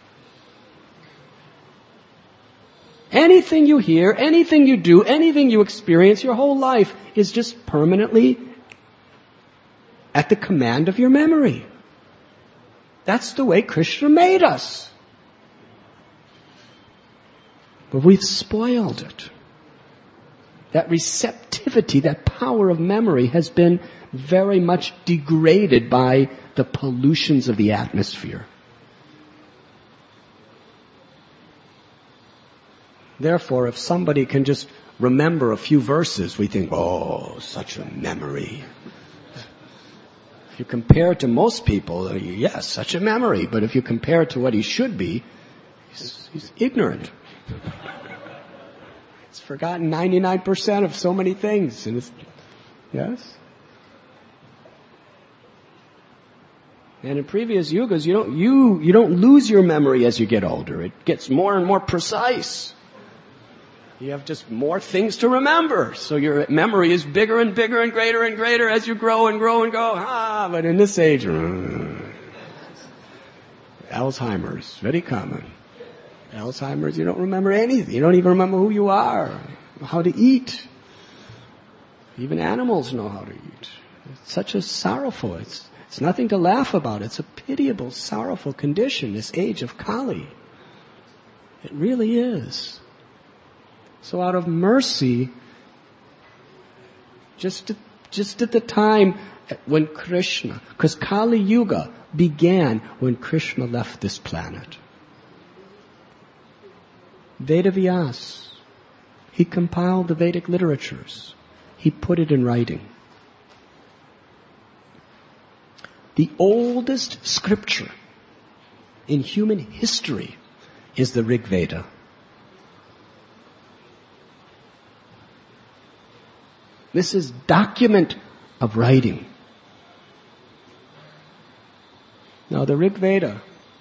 A: Anything you hear, anything you do, anything you experience, your whole life is just permanently at the command of your memory. That's the way Krishna made us. But we've spoiled it. That receptivity, that power of memory has been very much degraded by the pollutions of the atmosphere. Therefore, if somebody can just remember a few verses, we think, oh, such a memory. If you compare it to most people, yes, such a memory. But if you compare it to what he should be, he's ignorant. He's forgotten 99% of so many things. Yes? And in previous yugas, you don't lose your memory as you get older. It gets more and more precise. You have just more things to remember. So your memory is bigger and bigger and greater as you grow and grow and go. But in this age, Alzheimer's, very common. Alzheimer's, you don't remember anything. You don't even remember who you are, how to eat. Even animals know how to eat. It's such a sorrowful, it's nothing to laugh about. It's a pitiable, sorrowful condition, this age of Kali. It really is. So out of mercy, just at the time when Krishna, because Kali Yuga began when Krishna left this planet. Vedavyas, he compiled the Vedic literatures. He put it in writing. The oldest scripture in human history is the Rig Veda. This is document of writing. Now the Rig Veda,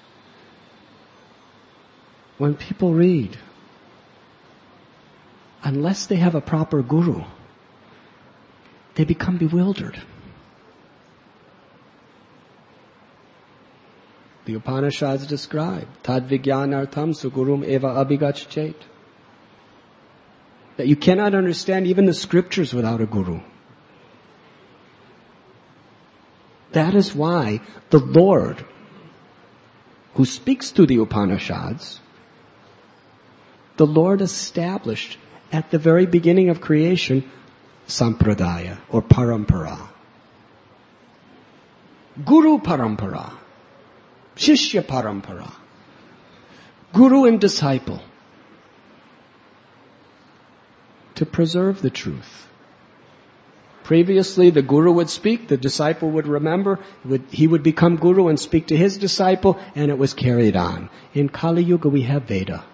A: when people read, unless they have a proper guru, they become bewildered. The Upanishads describe, Tad Vijnanartham Sugurum Eva Abhigachet. That you cannot understand even the scriptures without a guru. That is why the Lord, who speaks through the Upanishads, the Lord established at the very beginning of creation sampradaya or parampara. Guru parampara. Shishya parampara. Guru and disciple. To preserve the truth. Previously, the guru would speak, the disciple would remember, he would become guru and speak to his disciple, and it was carried on. In Kali Yuga, we have Veda.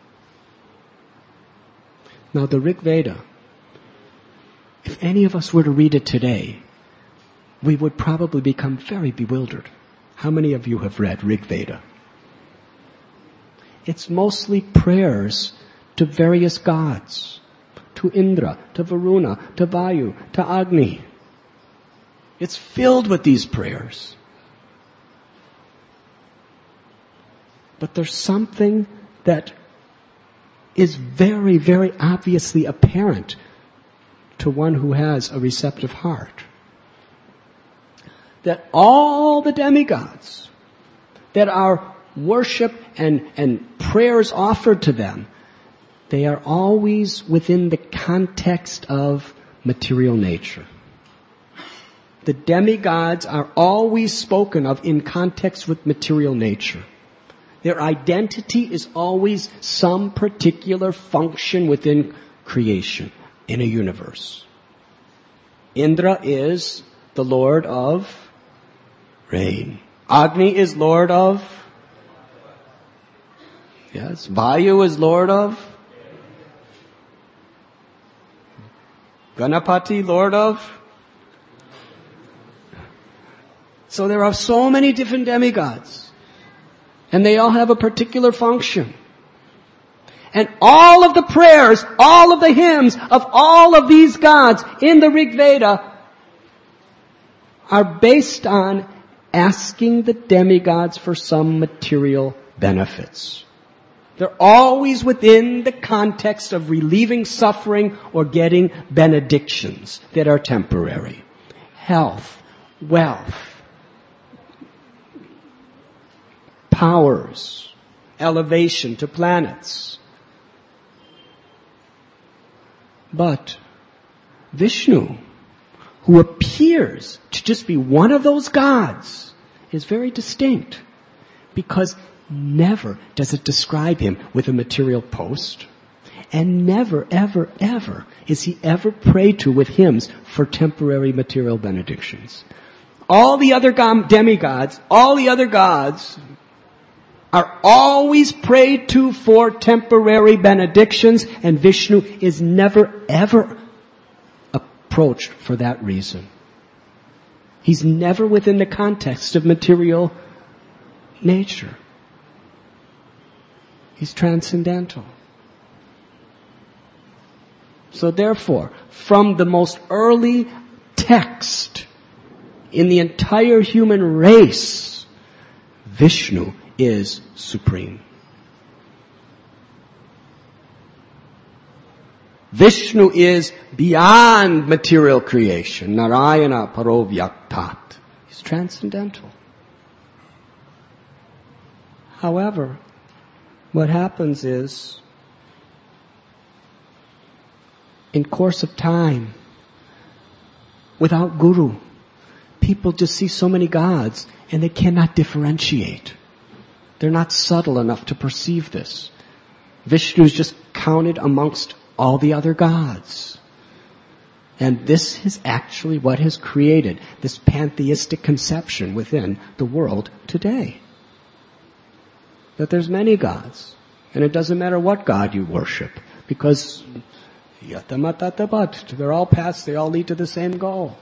A: Now, the Rig Veda, if any of us were to read it today, we would probably become very bewildered. How many of you have read Rig Veda? it's mostly prayers to various gods. To Indra, to Varuna, to Vayu, to Agni. It's filled with these prayers. But there's something that is very, very obviously apparent to one who has a receptive heart. That all the demigods that are worship and prayers offered to them, they are always within the context of material nature. The demigods are always spoken of in context with material nature. Their identity is always some particular function within creation, in a universe. Indra is the Lord of rain. Agni is Lord of, yes, Vayu is Lord of, Ganapati, Lord of. So there are so many different demigods. And they all have a particular function. And all of the prayers, all of the hymns of all of these gods in the Rig Veda are based on asking the demigods for some material benefits. They're always within the context of relieving suffering or getting benedictions that are temporary. Health, wealth, powers, elevation to planets. But Vishnu, who appears to just be one of those gods, is very distinct because never does it describe him with a material post, and never, ever, ever is he ever prayed to with hymns for temporary material benedictions. All the other demigods, all the other gods are always prayed to for temporary benedictions, and Vishnu is never, ever approached for that reason. He's never within the context of material nature. He's transcendental. So therefore, from the most early text in the entire human race, Vishnu is supreme. Vishnu is beyond material creation. Narayana Parovyaktat. He's transcendental. However, what happens is, in course of time, without guru, people just see so many gods and they cannot differentiate. They're not subtle enough to perceive this. Vishnu is just counted amongst all the other gods. And this is actually what has created this pantheistic conception within the world today. That there's many gods. And it doesn't matter what god you worship. Because they're all paths, they all lead to the same goal.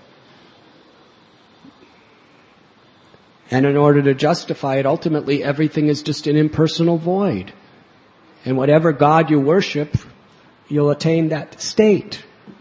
A: And in order to justify it, ultimately everything is just an impersonal void. And whatever god you worship, you'll attain that state.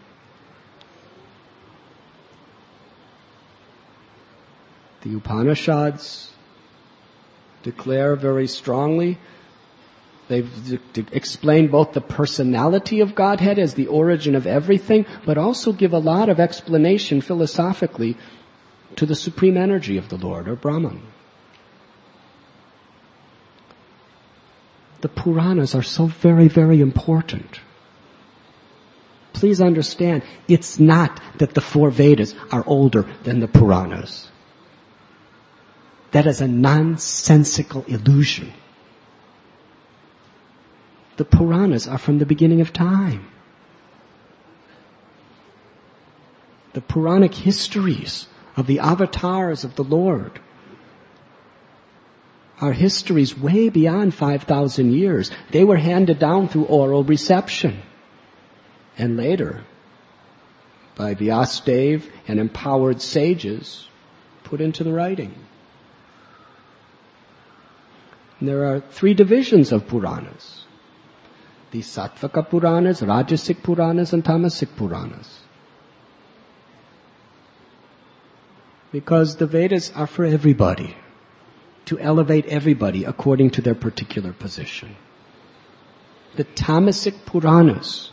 A: The Upanishads declare very strongly, they've explained both the personality of Godhead as the origin of everything, but also give a lot of explanation philosophically to the supreme energy of the Lord, or Brahman. The Puranas are so very, very important. Please understand, it's not that the four Vedas are older than the Puranas. That is a nonsensical illusion. The Puranas are from the beginning of time. The Puranic histories of the avatars of the Lord are histories way beyond 5,000 years. They were handed down through oral reception. And later, by Vyasadeva and empowered sages, put into the writing. And there are 3 divisions of Puranas. The Sattvika Puranas, Rajasic Puranas, and Tamasic Puranas. Because the Vedas are for everybody, to elevate everybody according to their particular position. The Tamasic Puranas,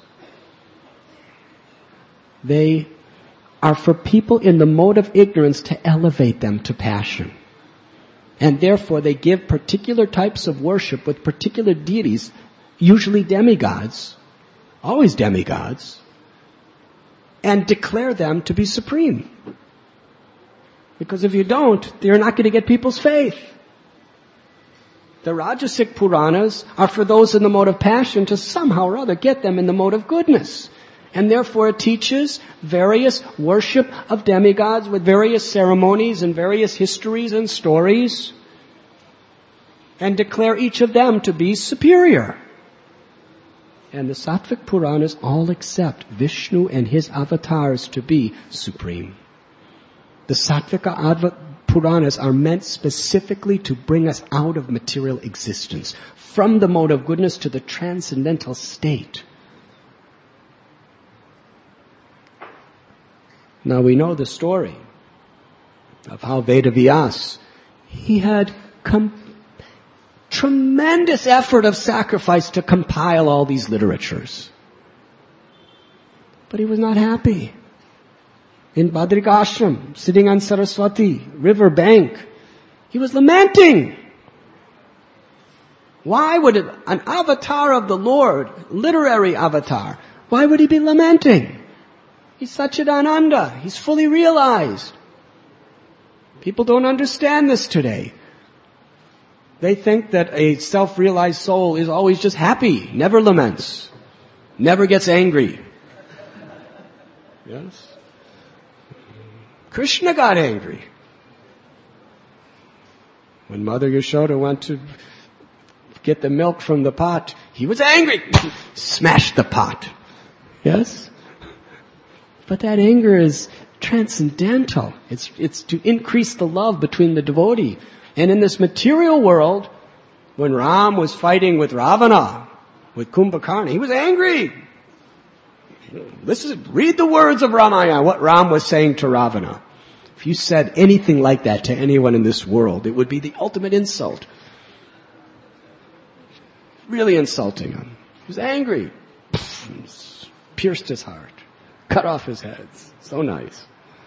A: they are for people in the mode of ignorance to elevate them to passion. And therefore they give particular types of worship with particular deities, usually demigods, always demigods, and declare them to be supreme. Because if you don't, you're not going to get people's faith. The Rajasic Puranas are for those in the mode of passion to somehow or other get them in the mode of goodness. And therefore it teaches various worship of demigods with various ceremonies and various histories and stories, and declare each of them to be superior. And the Sattvic Puranas all accept Vishnu and his avatars to be supreme. The Sattvika Puranas are meant specifically to bring us out of material existence, from the mode of goodness to the transcendental state. Now we know the story of how Vedavyas, he had tremendous effort of sacrifice to compile all these literatures. But he was not happy. In Badrikashram, sitting on Saraswati river bank, he was lamenting. Why would an avatar of the Lord, literary avatar, why would he be lamenting? He's Satchidananda. He's fully realized. People don't understand this today. They think that a self-realized soul is always just happy, never laments, never gets angry. Yes? Krishna got angry. When Mother Yashoda went to get the milk from the pot, he was angry. Smashed the pot. Yes? But that anger is transcendental. It's to increase the love between the devotee. And in this material world, when Ram was fighting with Ravana, with Kumbhakarna, he was angry. Read the words of Ramayana, what Ram was saying to Ravana. If you said anything like that to anyone in this world, it would be the ultimate insult. Really insulting him. He was angry. Pierced his heart. Cut off his head. So nice.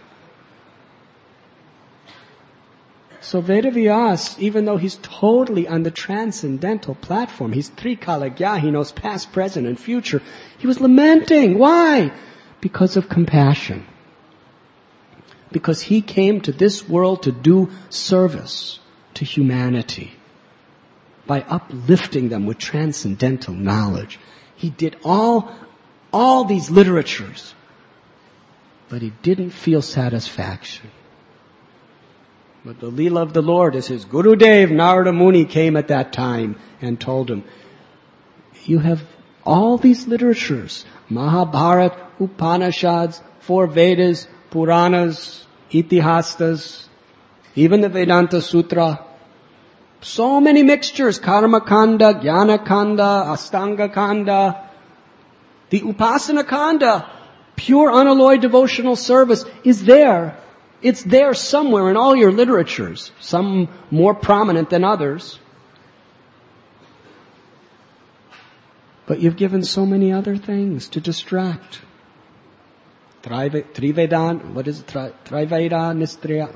A: So Vedavyas, even though he's totally on the transcendental platform, he's Trikalagya, he knows past, present, and future, he was lamenting. Why? Because of compassion. Because he came to this world to do service to humanity by uplifting them with transcendental knowledge. He did all these literatures, but he didn't feel satisfaction. But the Leela of the Lord is his Gurudev, Narada Muni, came at that time and told him, you have all these literatures, Mahabharata, Upanishads, 4 Vedas, Puranas, Itihastas, even the Vedanta Sutra. So many mixtures, Karma Kanda, Jnana Kanda, Astanga Kanda. The Upasana Kanda, pure unalloyed devotional service, is there. It's there somewhere in all your literatures, some more prominent than others. But you've given so many other things to distract. Trivedan, what is it? Triveda Nistraya?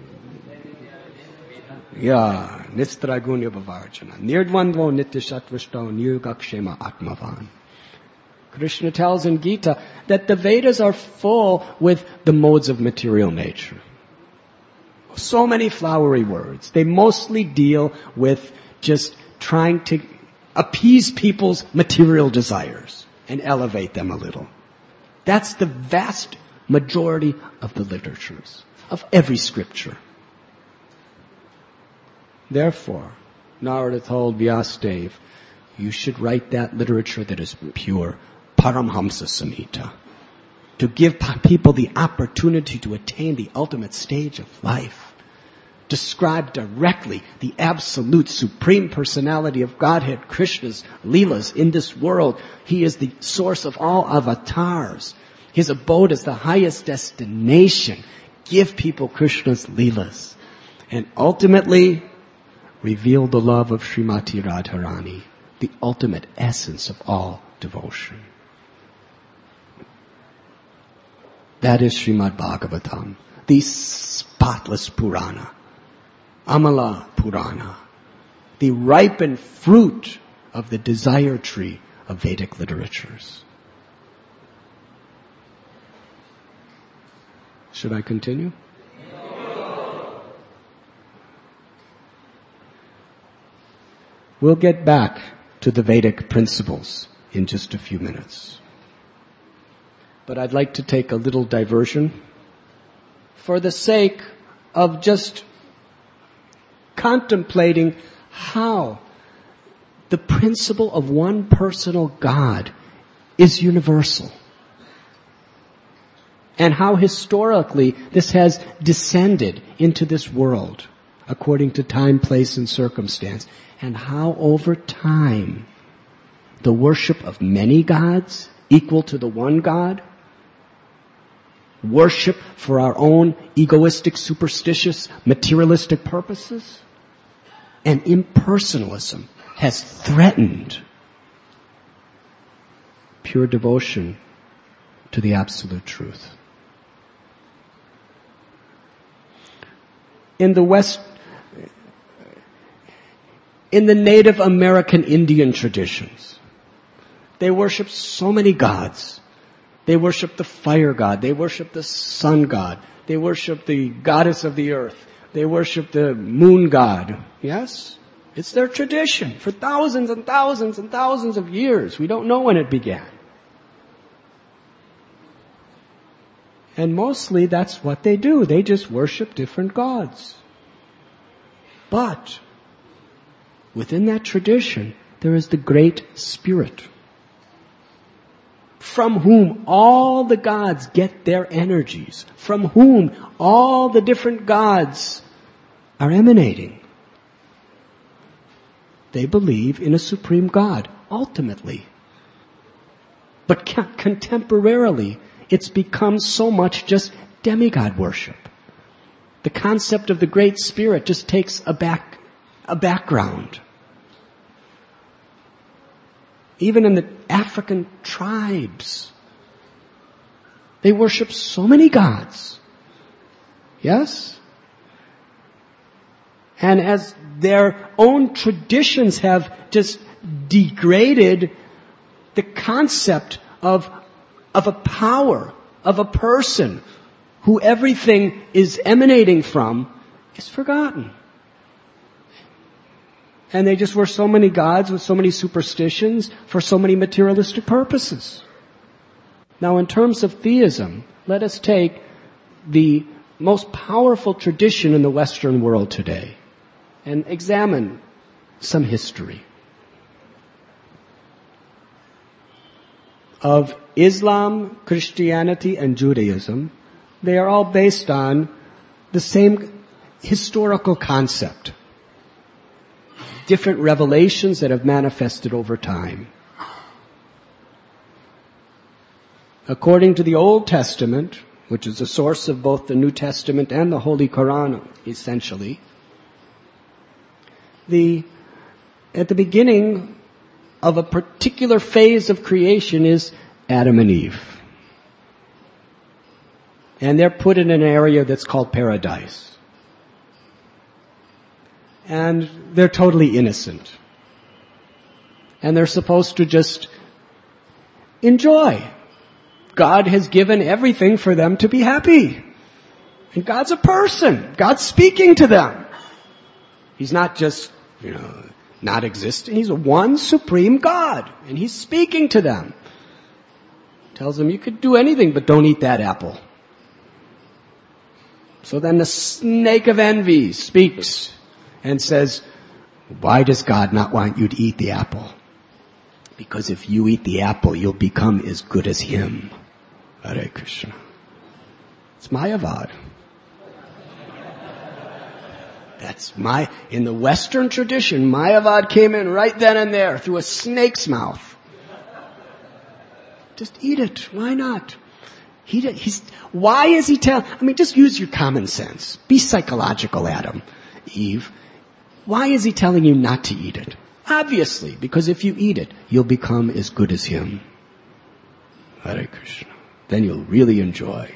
A: Yeah, Nistragunya Bhavarjana. Nirdvandvo Nityashatvashto Nirgakshema Atmavan. Krishna tells in Gita that the Vedas are full with the modes of material nature. So many flowery words. They mostly deal with just trying to appease people's material desires and elevate them a little. That's the vast majority of the literatures, of every scripture. Therefore, Narada told Vyasadeva, you should write that literature that is pure, Paramhamsa Samhita, to give people the opportunity to attain the ultimate stage of life. describe directly the absolute supreme personality of Godhead, Krishna's Leelas in this world. He is the source of all avatars. His abode is the highest destination. Give people Krishna's Leelas. And ultimately, reveal the love of Srimati Radharani, the ultimate essence of all devotion. That is Srimad Bhagavatam, the spotless Purana, Amala Purana, the ripened fruit of the desire tree of Vedic literatures. Should I continue? We'll get back to the Vedic principles in just a few minutes. But I'd like to take a little diversion for the sake of just contemplating how the principle of one personal God is universal. And how historically this has descended into this world according to time, place, and circumstance. And how over time the worship of many gods equal to the one God, worship for our own egoistic, superstitious, materialistic purposes, and impersonalism has threatened pure devotion to the absolute truth. In the West, in the Native American Indian traditions, they worship so many gods. They worship the fire god. They worship the sun god. They worship the goddess of the earth. They worship the moon god. Yes? It's their tradition for thousands and thousands and thousands of years. We don't know when it began. And mostly that's what they do. They just worship different gods. But within that tradition, there is the Great Spirit, from whom all the gods get their energies, from whom all the different gods are emanating. They believe in a supreme God, ultimately. But contemporarily, it's become so much just demigod worship. The concept of the Great Spirit just takes a background. Even in the African tribes, they worship so many gods. Yes? And as their own traditions have just degraded the concept of a power, of a person who everything is emanating from, is forgotten. And they just worship so many gods with so many superstitions for so many materialistic purposes. Now, in terms of theism, let us take the most powerful tradition in the Western world today and examine some history of Islam, Christianity, and Judaism. They are all based on the same historical concept. Different revelations that have manifested over time. According to the Old Testament, which is the source of both the New Testament and the Holy Quran, essentially, at the beginning of a particular phase of creation is Adam and Eve. And they're put in an area that's called paradise. And they're totally innocent. And they're supposed to just enjoy. God has given everything for them to be happy. And God's a person. God's speaking to them. He's not just, not existing. He's a one supreme God. And He's speaking to them. Tells them, you could do anything, but don't eat that apple. So then the snake of envy speaks and says, why does God not want you to eat the apple? Because if you eat the apple, you'll become as good as Him. Hare Krishna. It's Mayavad. In the Western tradition, Mayavad came in right then and there through a snake's mouth. Just eat it. Why not? Why is he just use your common sense. Be psychological, Adam, Eve. Why is he telling you not to eat it? Obviously, because if you eat it, you'll become as good as him. Hare Krishna. Then you'll really enjoy.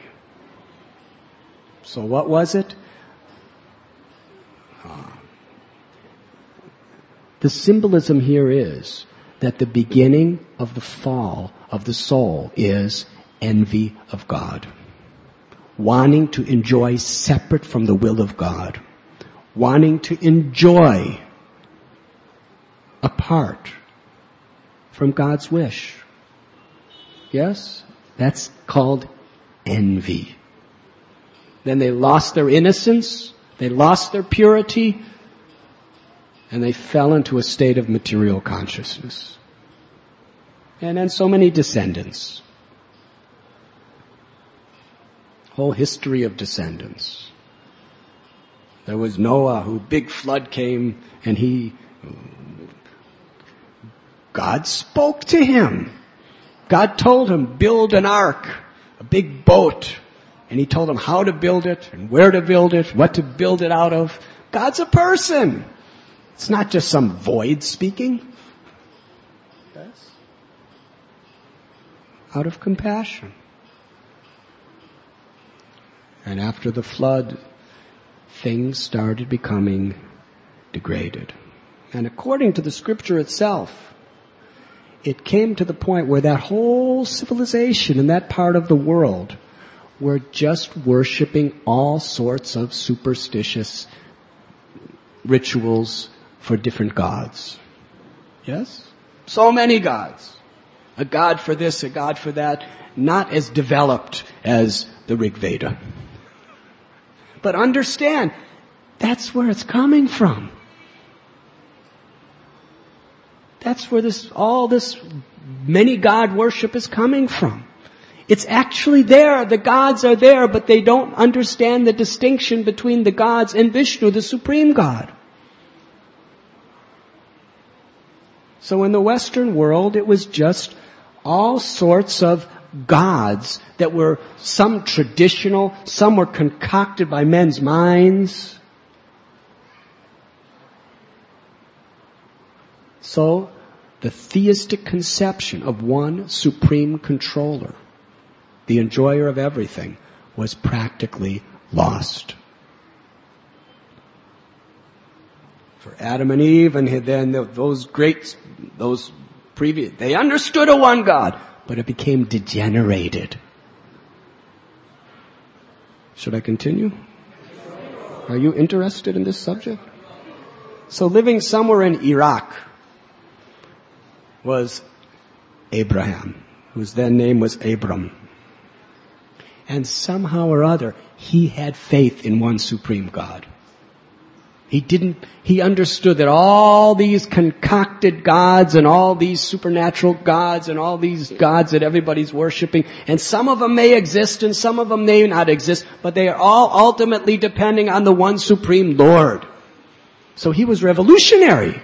A: So what was it? The symbolism here is that the beginning of the fall of the soul is envy of God. Wanting to enjoy separate from the will of God. Wanting to enjoy apart from God's wish. Yes? That's called envy. Then they lost their innocence, they lost their purity, and they fell into a state of material consciousness. And then so many descendants. Whole history of descendants. There was Noah, who big flood came, and God spoke to him. God told him, build an ark, a big boat. And he told him how to build it, and where to build it, what to build it out of. God's a person. It's not just some void speaking. Yes. Out of compassion. And after the flood, things started becoming degraded. And according to the scripture itself, it came to the point where that whole civilization in that part of the world were just worshiping all sorts of superstitious rituals for different gods. Yes? So many gods. A god for this, a god for that. Not as developed as the Rig Veda. But understand, that's where it's coming from. That's where all this many god worship is coming from. It's actually there. The gods are there, but they don't understand the distinction between the gods and Vishnu, the supreme God. So in the Western world, it was just all sorts of gods that were some traditional, some were concocted by men's minds. So, the theistic conception of one supreme controller, the enjoyer of everything, was practically lost. For Adam and Eve, and then they understood a one God, but it became degenerated. Should I continue? Are you interested in this subject? So living somewhere in Iraq was Abraham, whose then name was Abram. And somehow or other, he had faith in one supreme God. He understood that all these concocted gods and all these supernatural gods and all these gods that everybody's worshiping, and some of them may exist and some of them may not exist, but they are all ultimately depending on the one supreme Lord. So he was revolutionary.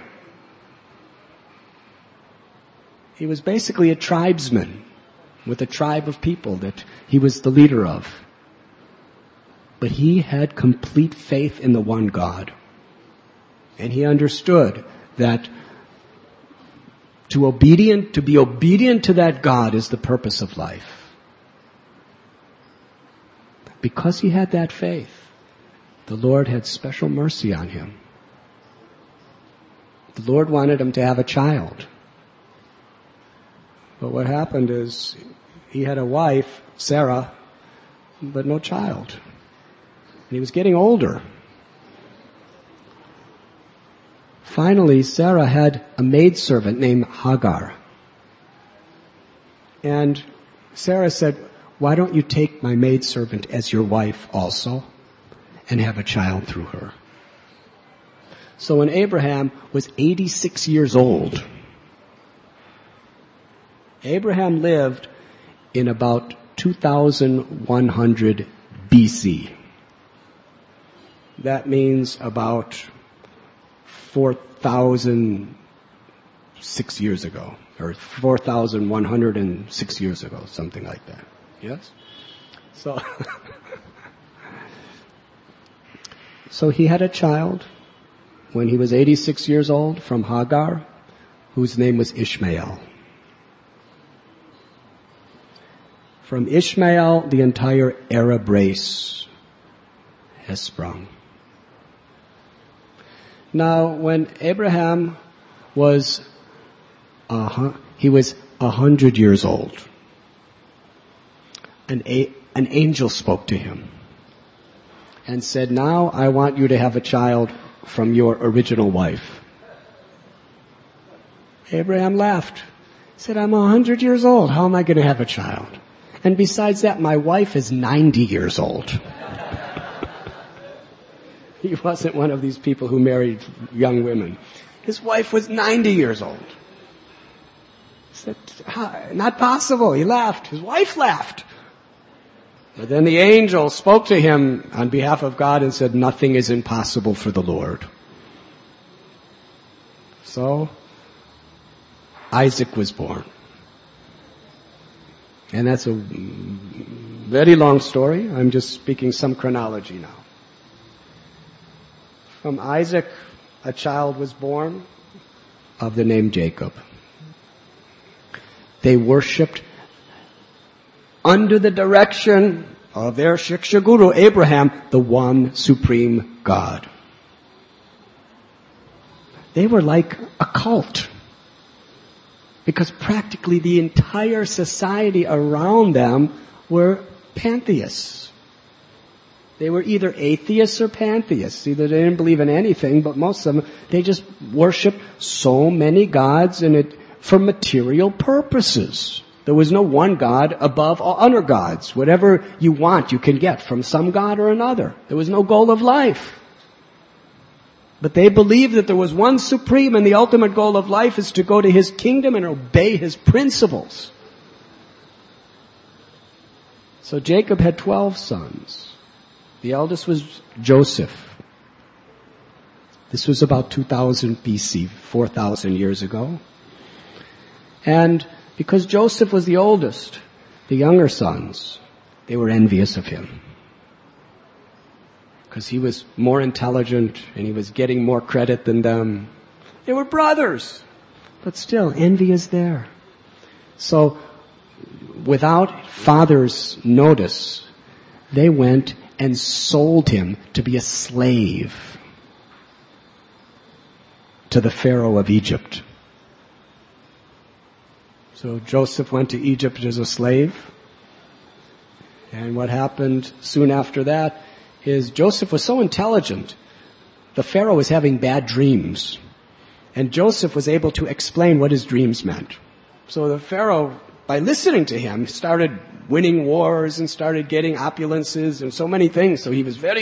A: He was basically a tribesman with a tribe of people that he was the leader of. But he had complete faith in the one God. And he understood that to be obedient to that God is the purpose of life. Because he had that faith, the Lord had special mercy on him. The Lord wanted him to have a child. But what happened is he had a wife, Sarah, but no child. And he was getting older. Finally, Sarah had a maidservant named Hagar. And Sarah said, why don't you take my maidservant as your wife also and have a child through her? So when Abraham was 86 years old, Abraham lived in about 2100 BC. that means about 4,006 years ago, or 4,106 years ago, something like that. Yes? So, so he had a child when he was 86 years old from Hagar, whose name was Ishmael. From Ishmael, the entire Arab race has sprung. Now, when Abraham was, he was 100 years old, an angel spoke to him and said, now I want you to have a child from your original wife. Abraham laughed. He said, I'm 100 years old. How am I going to have a child? And besides that, my wife is 90 years old. He wasn't one of these people who married young women. His wife was 90 years old. He said, not possible. He laughed. His wife laughed. But then the angel spoke to him on behalf of God and said, nothing is impossible for the Lord. So, Isaac was born. And that's a very long story. I'm just speaking some chronology now. From Isaac, a child was born of the name Jacob. They worshipped under the direction of their Shiksha Guru, Abraham, the one supreme God. They were like a cult, because practically the entire society around them were pantheists. They were either atheists or pantheists. Either they didn't believe in anything, but most of them, they just worshiped so many gods for material purposes. There was no one God above all other gods. Whatever you want, you can get from some god or another. There was no goal of life. But they believed that there was one supreme, and the ultimate goal of life is to go to His kingdom and obey His principles. So Jacob had 12 sons. The eldest was Joseph. This was about 2000 BC, 4,000 years ago. And because Joseph was the oldest, the younger sons, they were envious of him. Because he was more intelligent and he was getting more credit than them. They were brothers. But still, envy is there. So, without father's notice, they went and sold him to be a slave to the Pharaoh of Egypt. So Joseph went to Egypt as a slave. And what happened soon after that is Joseph was so intelligent, the Pharaoh was having bad dreams. And Joseph was able to explain what his dreams meant. So the Pharaoh, by listening to him, started winning wars and started getting opulences and so many things. So he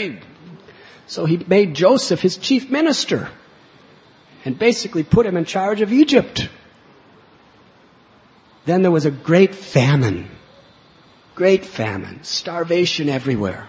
A: made Joseph his chief minister and basically put him in charge of Egypt. Then there was a great famine, starvation everywhere.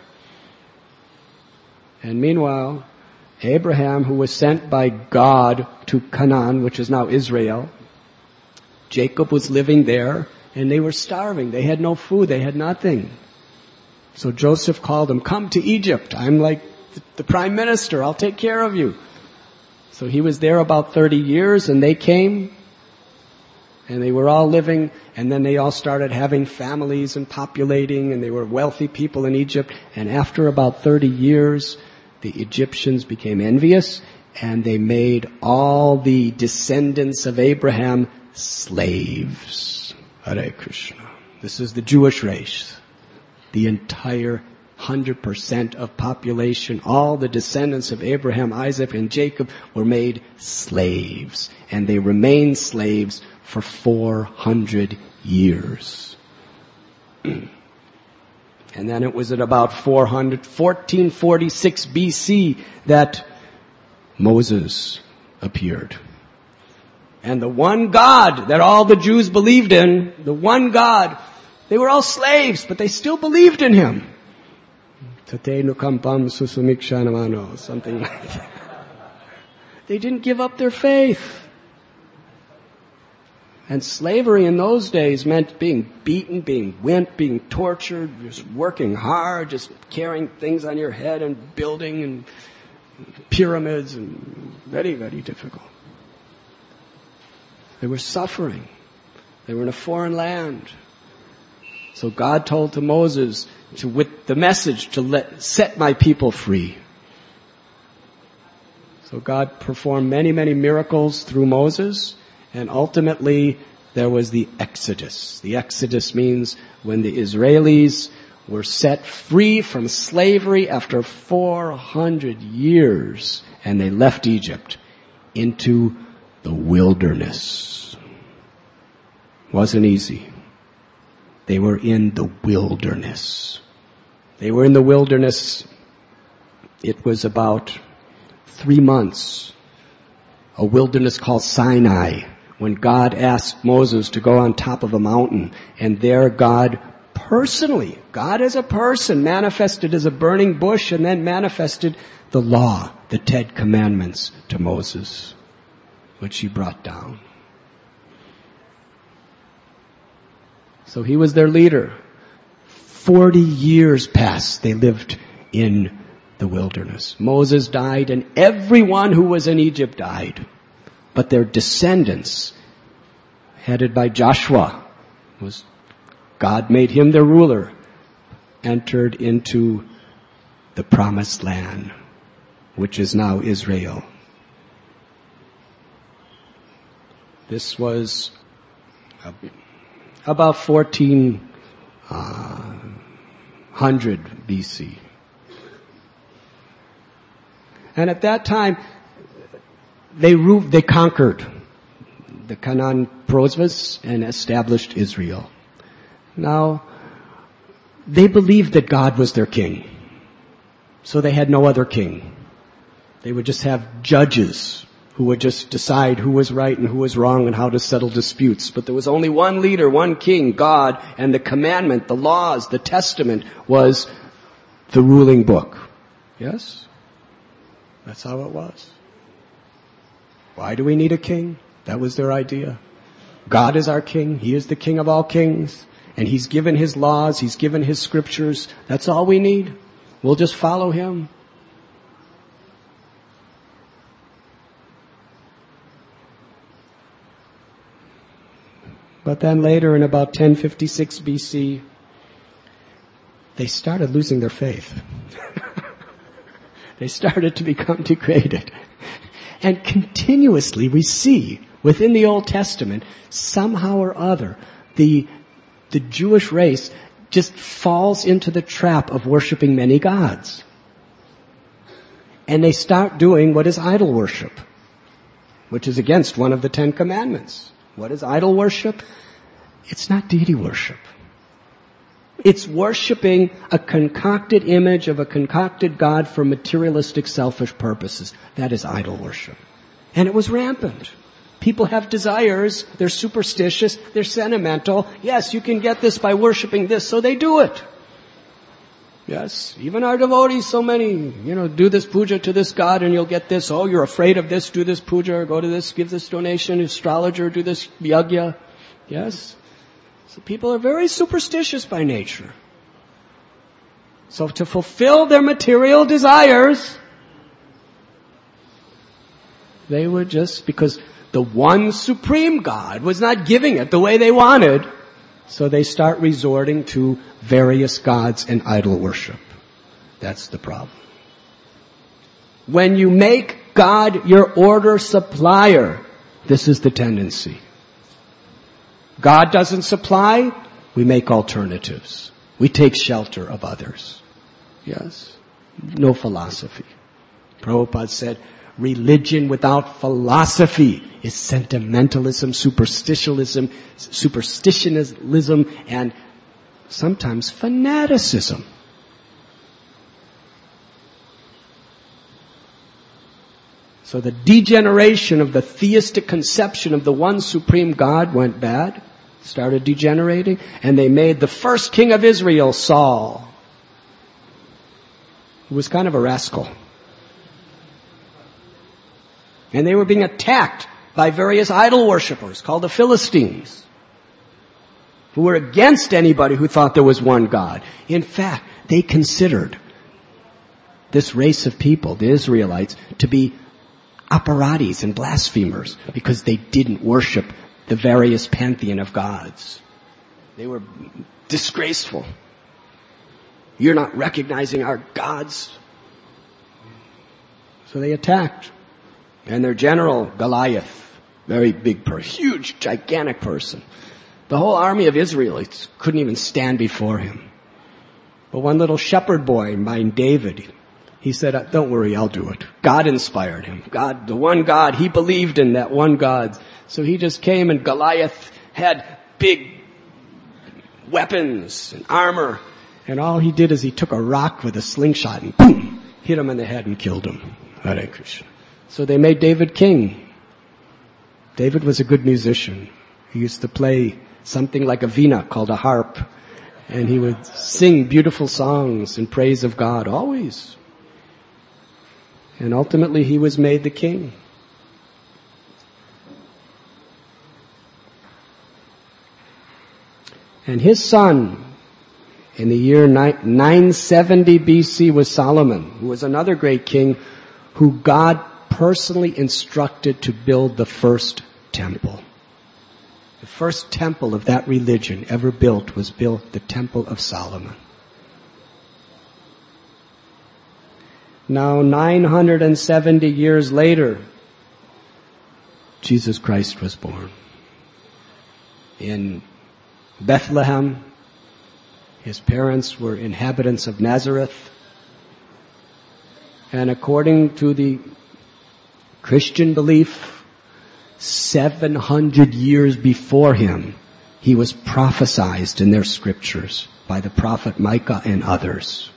A: And meanwhile, Abraham, who was sent by God to Canaan, which is now Israel, Jacob was living there, and they were starving. They had no food. They had nothing. So Joseph called them, come to Egypt. I'm like the prime minister. I'll take care of you. So he was there about 30 years, and they came, and they were all living, and then they all started having families and populating, and they were wealthy people in Egypt. And after about 30 years, the Egyptians became envious, and they made all the descendants of Abraham slaves. Hare Krishna. This is the Jewish race. The entire 100% of population, all the descendants of Abraham, Isaac, and Jacob were made slaves. And they remained slaves for 400 years. And then it was at about 1446 BC that Moses appeared. And the one God that all the Jews believed in, the one God, they were all slaves, but they still believed in Him. Tate nukampam susumikshanamano, something like that. They didn't give up their faith. And slavery in those days meant being beaten, being whipped, being tortured, just working hard, just carrying things on your head and building and pyramids, and very, very difficult. They were suffering. They were in a foreign land. So God told to Moses with the message to set my people free. So God performed many, many miracles through Moses. And ultimately, there was the Exodus. The Exodus means when the Israelis were set free from slavery after 400 years, and they left Egypt into the wilderness. Wasn't easy. They were in the wilderness. They were in the wilderness. It was about 3 months. A wilderness called Sinai, when God asked Moses to go on top of a mountain, and there God personally, God as a person, manifested as a burning bush and then manifested the law, the 10 Commandments to Moses, which he brought down. So he was their leader. 40 years passed, they lived in the wilderness. Moses died and everyone who was in Egypt died. But their descendants, headed by Joshua, God made him their ruler, entered into the promised land, which is now Israel. This was about 1400 BC. And at that time, they conquered the Canaan province and established Israel. Now, they believed that God was their king. So they had no other king. They would just have judges who would just decide who was right and who was wrong and how to settle disputes. But there was only one leader, one king, God, and the commandment, the laws, the testament was the ruling book. Yes? That's how it was. Why do we need a king? That was their idea. God is our king. He is the king of all kings. And he's given his laws. He's given his scriptures. That's all we need. We'll just follow him. But then later in about 1056 BC, they started losing their faith. They started to become degraded. And continuously we see within the Old Testament, somehow or other, the Jewish race just falls into the trap of worshiping many gods. And they start doing what is idol worship, which is against one of the 10 Commandments. What is idol worship? It's not deity worship. It's worshiping a concocted image of a concocted God for materialistic, selfish purposes. That is idol worship. And it was rampant. People have desires. They're superstitious. They're sentimental. Yes, you can get this by worshiping this, so they do it. Yes, even our devotees, so many, do this puja to this God and you'll get this. Oh, you're afraid of this, do this puja, or go to this, give this donation, astrologer, do this yajna. Yes. So people are very superstitious by nature. So to fulfill their material desires, they would because the one supreme God was not giving it the way they wanted, so they start resorting to various gods and idol worship. That's the problem. When you make God your order supplier, this is the tendency. God doesn't supply, we make alternatives. We take shelter of others. Yes? No philosophy. Prabhupada said, religion without philosophy is sentimentalism, superstitionism, and sometimes fanaticism. So the degeneration of the theistic conception of the one supreme God went bad, started degenerating, and they made the first king of Israel, Saul. who was kind of a rascal. And they were being attacked by various idol worshippers called the Philistines, who were against anybody who thought there was one God. In fact, they considered this race of people, the Israelites, to be operatis and blasphemers because they didn't worship the various pantheon of gods. They were disgraceful. You're not recognizing our gods. So they attacked. And their general, Goliath, very big person, huge, gigantic person. The whole army of Israelites couldn't even stand before him. But one little shepherd boy named David, he said, don't worry, I'll do it. God inspired him. God, the one God, he believed in that one God. So he just came, and Goliath had big weapons and armor. And all he did is he took a rock with a slingshot and boom, hit him in the head and killed him. Hare Krishna. So they made David king. David was a good musician. He used to play something like a veena called a harp. And he would sing beautiful songs in praise of God, always. And ultimately he was made the king. And his son, in the year 970 BC, was Solomon, who was another great king who God personally instructed to build the first temple. The first temple of that religion ever built was built the Temple of Solomon. Now, 970 years later, Jesus Christ was born. In Bethlehem, his parents were inhabitants of Nazareth. And according to the Christian belief, 700 years before him, he was prophesied in their scriptures by the prophet Micah and others.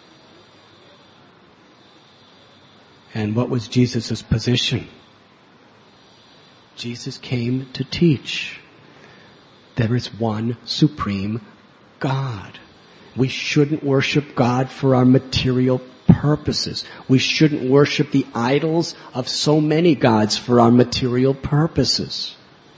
A: And what was Jesus' position? Jesus came to teach there is one supreme God. We shouldn't worship God for our material purposes. We shouldn't worship the idols of so many gods for our material purposes.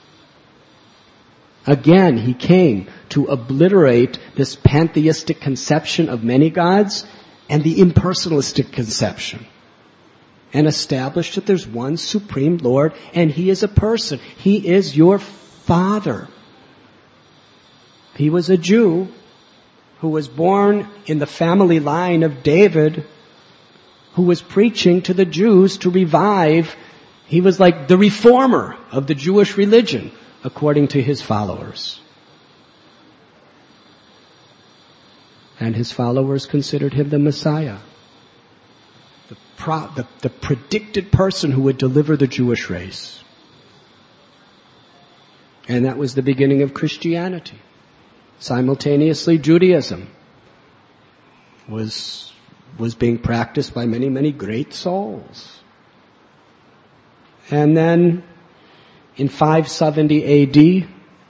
A: Again, he came to obliterate this pantheistic conception of many gods and the impersonalistic conception, and establish that there's one supreme Lord, and he is a person. He is your Father. He was a Jew who was born in the family line of David, who was preaching to the Jews to revive. He was like the reformer of the Jewish religion, according to his followers. And his followers considered him the Messiah, the predicted person who would deliver the Jewish race. And that was the beginning of Christianity. Simultaneously, Judaism was being practiced by many, many great souls. And then in 570 AD,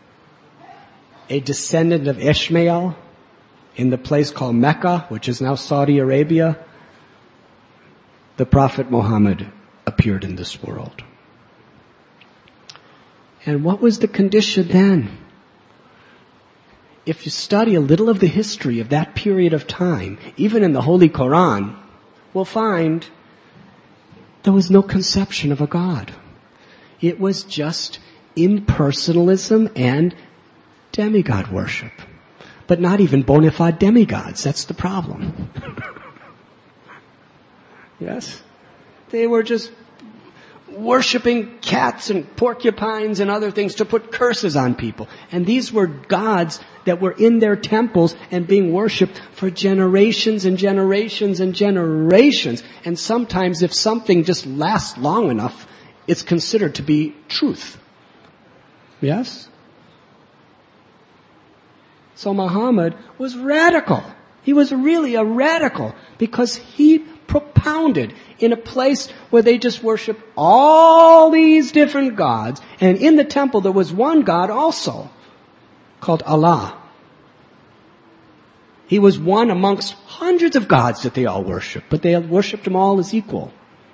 A: a descendant of Ishmael in the place called Mecca, which is now Saudi Arabia, the Prophet Muhammad appeared in this world. And what was the condition then? If you study a little of the history of that period of time, even in the Holy Quran, we'll find there was no conception of a God. It was just impersonalism and demigod worship. But not even bona fide demigods. That's the problem. Yes? They were just worshipping cats and porcupines and other things to put curses on people. And these were gods that were in their temples and being worshipped for generations and generations and generations. And sometimes if something just lasts long enough, it's considered to be truth. Yes? So Muhammad was radical. He was really a radical because he propounded in a place where they just worship all these different gods. And in the temple there was one God also called Allah. He was one amongst hundreds of gods that they all worshiped, but they worshiped him all as equal.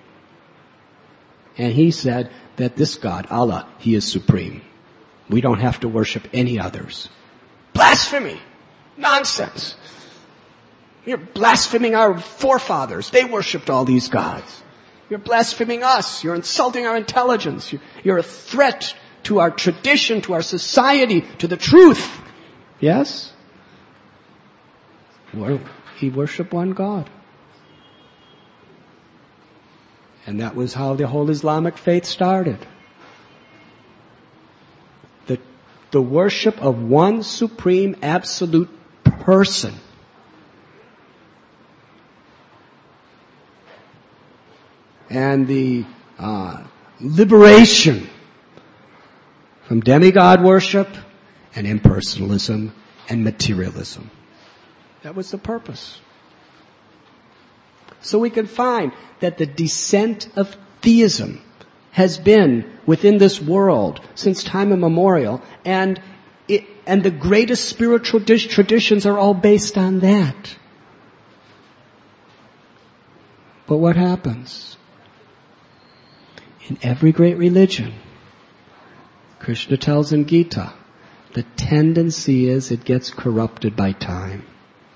A: And he said that this God, Allah, he is supreme. We don't have to worship any others. Blasphemy! Nonsense! You're blaspheming our forefathers. They worshipped all these gods. You're blaspheming us. You're insulting our intelligence. You're a threat to our tradition, to our society, to the truth. Yes? Well, he worshiped one God. And that was how the whole Islamic faith started. The worship of one supreme, absolute person. And the liberation from demigod worship and impersonalism and materialism. That was the purpose. So we can find that the descent of theism has been within this world since time immemorial, and the greatest spiritual traditions are all based on that. But what happens? In every great religion, Krishna tells in Gita, the tendency is it gets corrupted by time.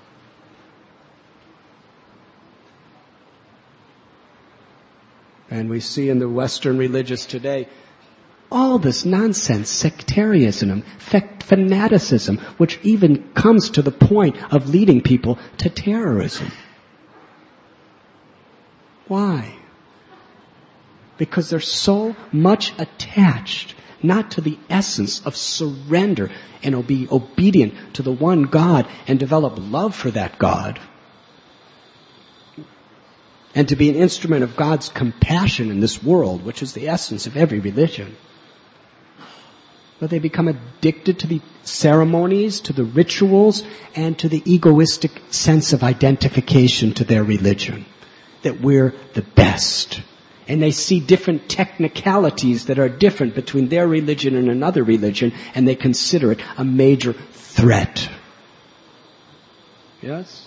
A: And we see in the Western religious today, all this nonsense, sectarianism, fanaticism, which even comes to the point of leading people to terrorism. Why? Because they're so much attached, not to the essence of surrender and be obedient to the one God and develop love for that God, and to be an instrument of God's compassion in this world, which is the essence of every religion. But they become addicted to the ceremonies, to the rituals, and to the egoistic sense of identification to their religion. That we're the best. And they see different technicalities that are different between their religion and another religion, and they consider it a major threat. Yes?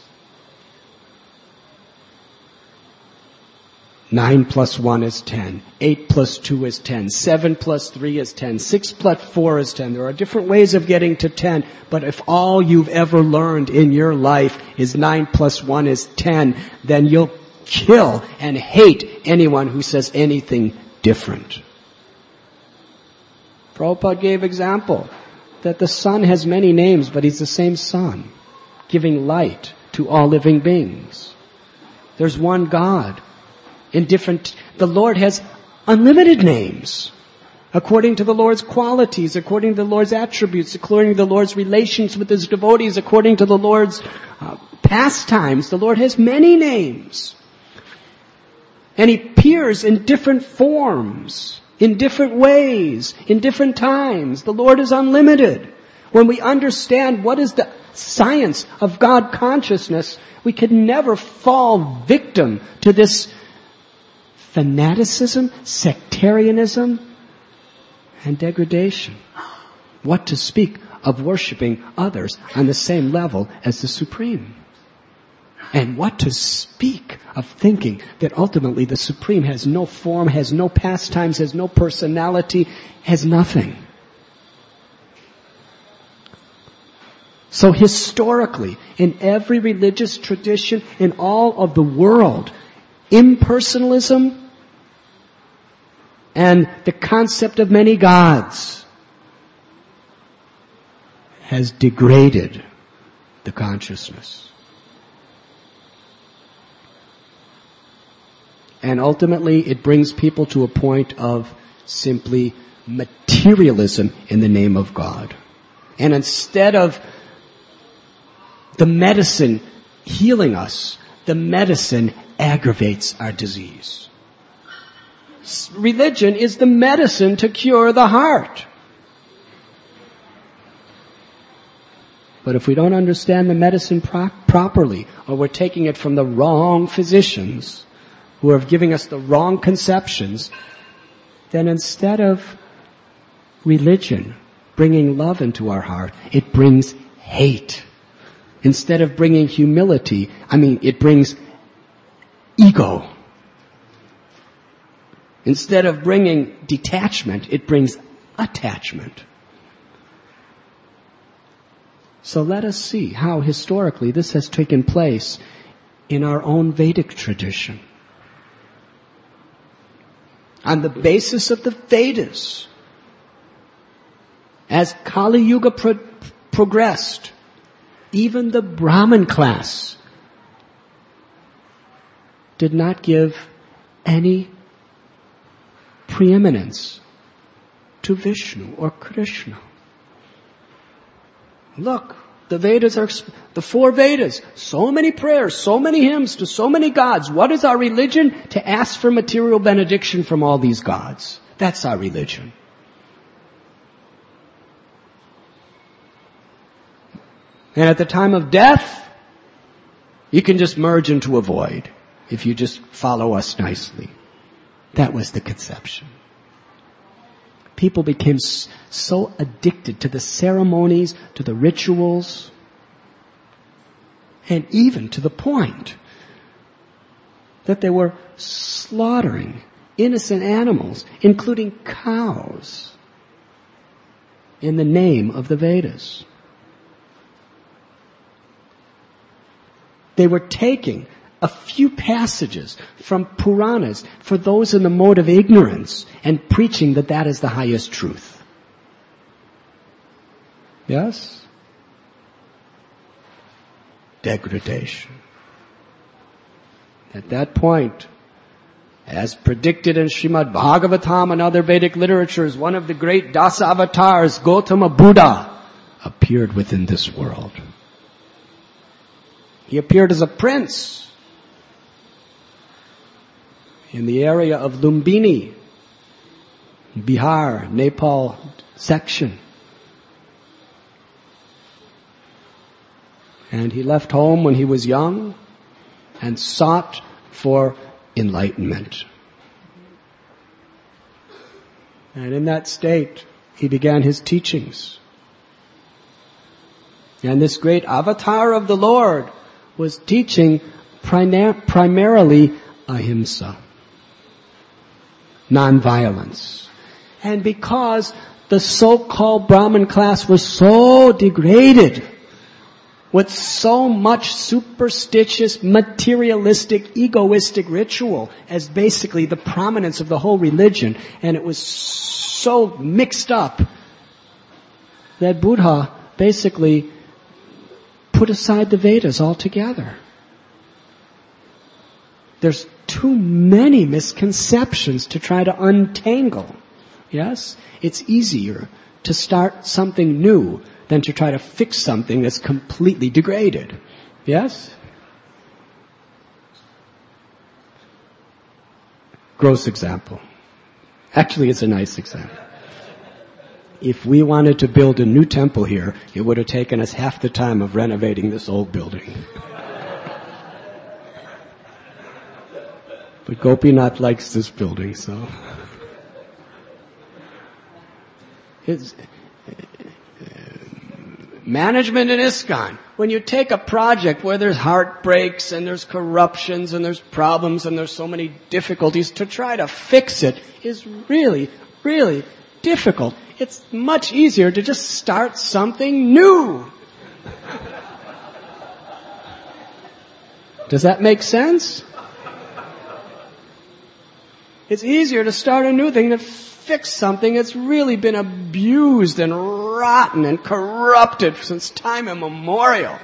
A: 9 plus 1 is 10. 8 plus 2 is 10. 7 plus 3 is 10. 6 plus 4 is 10. There are different ways of getting to 10, but if all you've ever learned in your life is 9 plus 1 is 10, then you'll kill and hate anyone who says anything different. Prabhupada gave example that the sun has many names, but he's the same sun, giving light to all living beings. There's one God. The Lord has unlimited names, according to the Lord's qualities, according to the Lord's attributes, according to the Lord's relations with His devotees, according to the Lord's pastimes. The Lord has many names. And He appears in different forms, in different ways, in different times. The Lord is unlimited. When we understand what is the science of God consciousness, we can never fall victim to this fanaticism, sectarianism, and degradation. What to speak of worshiping others on the same level as the Supreme? And what to speak of thinking that ultimately the Supreme has no form, has no pastimes, has no personality, has nothing. So historically, in every religious tradition in all of the world, impersonalism and the concept of many gods has degraded the consciousness. And ultimately it brings people to a point of simply materialism in the name of God. And instead of the medicine healing us, the medicine aggravates our disease. Religion is the medicine to cure the heart. But if we don't understand the medicine properly, or we're taking it from the wrong physicians who are giving us the wrong conceptions, then instead of religion bringing love into our heart, it brings hate. Instead of bringing humility, it brings ego. Instead of bringing detachment, it brings attachment. So let us see how historically this has taken place in our own Vedic tradition. On the basis of the Vedas, as Kali Yuga progressed, even the Brahmin class did not give any preeminence to Vishnu or Krishna. Look, the Vedas are, the 4 Vedas, so many prayers, so many hymns to so many gods. What is our religion? To ask for material benediction from all these gods. That's our religion. And at the time of death, you can just merge into a void if you just follow us nicely. That was the conception. People became so addicted to the ceremonies, to the rituals, and even to the point that they were slaughtering innocent animals, including cows, in the name of the Vedas. They were taking a few passages from Puranas for those in the mode of ignorance and preaching that that is the highest truth. Yes? Degradation. At that point, as predicted in Srimad Bhagavatam and other Vedic literatures, one of the great Dasa avatars, Gautama Buddha, appeared within this world. He appeared as a prince in the area of Lumbini, Bihar, Nepal section. And he left home when he was young and sought for enlightenment. And in that state, he began his teachings. And this great avatar of the Lord was teaching primarily ahimsa, non-violence. And because the so-called Brahmin class was so degraded with so much superstitious, materialistic, egoistic ritual as basically the prominence of the whole religion, and it was so mixed up that Buddha basically put aside the Vedas altogether. There's too many misconceptions to try to untangle. Yes? It's easier to start something new than to try to fix something that's completely degraded. Yes? Gross example. Actually, it's a nice example. If we wanted to build a new temple here, it would have taken us half the time of renovating this old building. But Gopinath likes this building, so. It's management in ISKCON. When you take a project where there's heartbreaks and there's corruptions and there's problems and there's so many difficulties, to try to fix it is really, really difficult. It's much easier to just start something new. Does that make sense? It's easier to start a new thing than fix something that's really been abused and rotten and corrupted since time immemorial.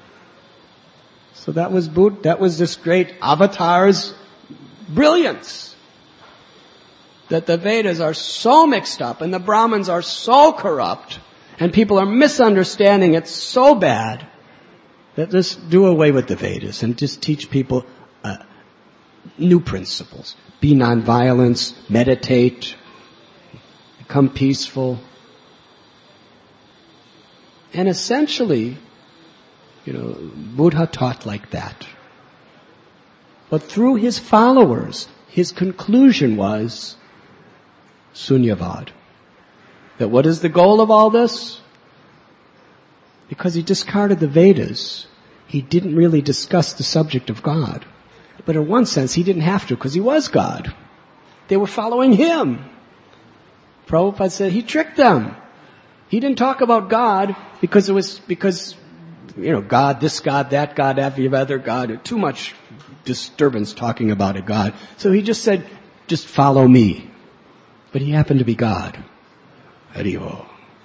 A: So that was Buddha, that was this great avatar's brilliance. That the Vedas are so mixed up and the Brahmins are so corrupt and people are misunderstanding it so bad that just do away with the Vedas and just teach people new principles. Be nonviolence, meditate, become peaceful. And essentially, Buddha taught like that. But through his followers, his conclusion was Sunyavad. That what is the goal of all this? because he discarded the Vedas, he didn't really discuss the subject of God. But in one sense, he didn't have to, because he was God. They were following him. Prabhupada said he tricked them. He didn't talk about God because God, this God, that God, every other God, too much disturbance talking about a God. So he just said, just follow me. But he happened to be God. Hariho.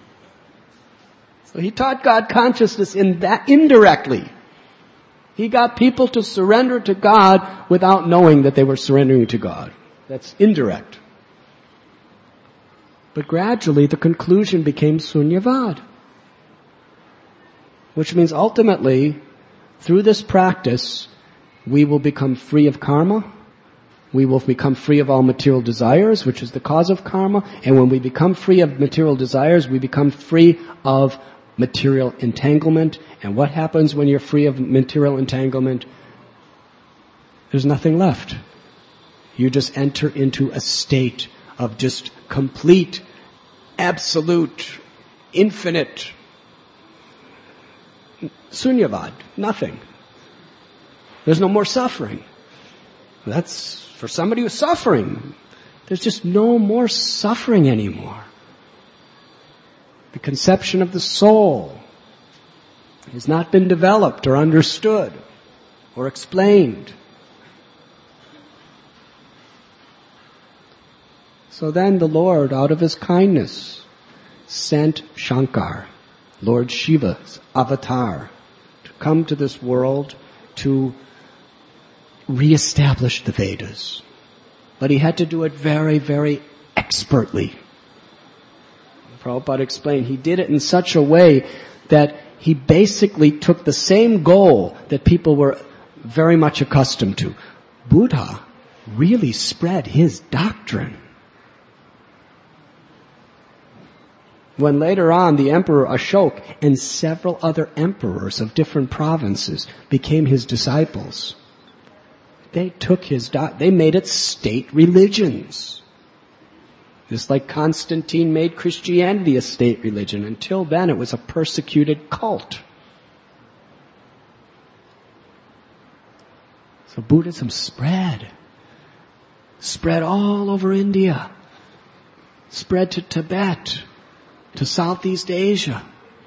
A: So he taught God consciousness in that indirectly. He got people to surrender to God without knowing that they were surrendering to God. That's indirect. But gradually the conclusion became Sunyavad. Which means ultimately, through this practice, we will become free of karma. We will become free of all material desires, which is the cause of karma. And when we become free of material desires, we become free of material entanglement. And what happens when you're free of material entanglement? There's nothing left. You just enter into a state of just complete, absolute, infinite sunyavad. Nothing. There's no more suffering. That's for somebody who's suffering. There's just no more suffering anymore. The conception of the soul has not been developed or understood or explained. So then the Lord, out of His kindness, sent Shankar, Lord Shiva's avatar, to come to this world to reestablish the Vedas. But He had to do it very, very expertly. Prabhupada explained, He did it in such a way that He basically took the same goal that people were very much accustomed to. Buddha really spread His doctrine. When later on the Emperor Ashoka and several other emperors of different provinces became his disciples, they took they made it state religions. Just like Constantine made Christianity a state religion. Until then it was a persecuted cult. So Buddhism spread all over India, spread to Tibet, to Southeast Asia.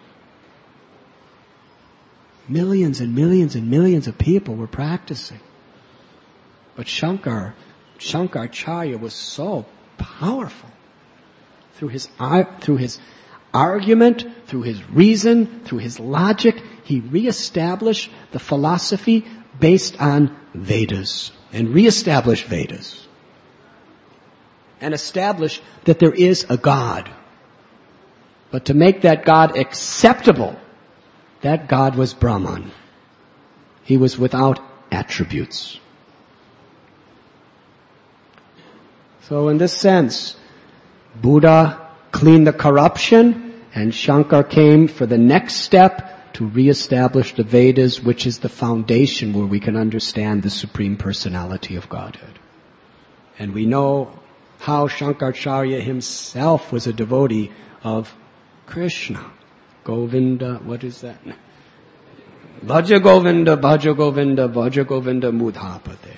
A: Millions and millions and millions of people were practicing. But Shankaracharya was so powerful. Through his argument, through his reason, through his logic, he reestablished the philosophy based on Vedas. And reestablished Vedas. And established that there is a God. But to make that God acceptable, that God was Brahman. He was without attributes. So in this sense, Buddha cleaned the corruption, and Shankar came for the next step to reestablish the Vedas, which is the foundation where we can understand the Supreme Personality of Godhead. And we know how Shankaracharya himself was a devotee of Krishna. Govinda, what is that? Bhaja Govinda, Bhaja Govinda, Bhaja Govinda Mudhapate.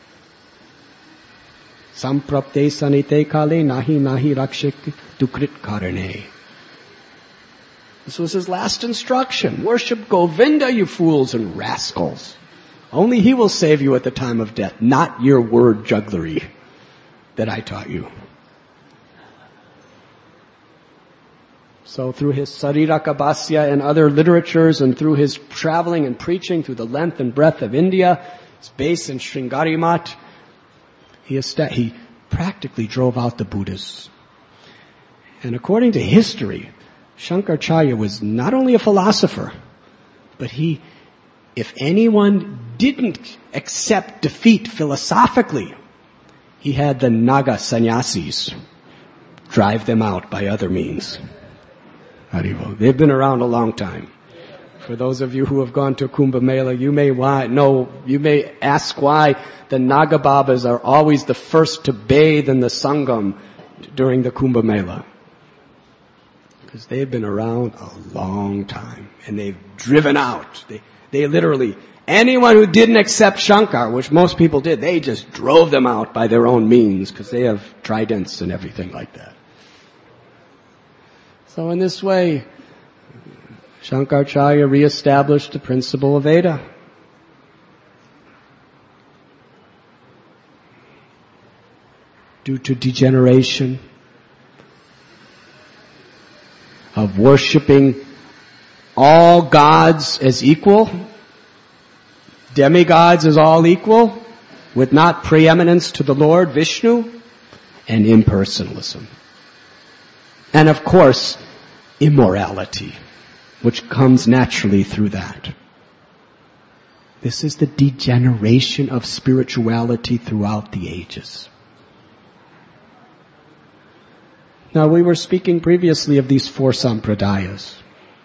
A: Samprapte sanite kale nahi nahi rakshik dukrit karane. This was his last instruction. Worship Govinda, you fools and rascals. Only He will save you at the time of death, not your word jugglery that I taught you. So through his Sariraka and other literatures, and through his traveling and preaching through the length and breadth of India, his base in Sringari Math, he practically drove out the Buddhists. And according to history, Shankaracharya was not only a philosopher, but if anyone didn't accept defeat philosophically, he had the Naga sannyasis drive them out by other means. They've been around a long time. For those of you who have gone to Kumbh Mela, you may ask why the Naga Babas are always the first to bathe in the Sangam during the Kumbh Mela. because they've been around a long time, and they've driven out. They literally, anyone who didn't accept Shankar, which most people did, they just drove them out by their own means, because they have tridents and everything like that. So in this way, Shankaracharya reestablished the principle of Veda. Due to degeneration of worshipping all gods as equal, demigods as all equal, with not preeminence to the Lord Vishnu, and impersonalism. And of course, immorality, which comes naturally through that. This is the degeneration of spirituality throughout the ages. Now, we were speaking previously of these 4 sampradayas.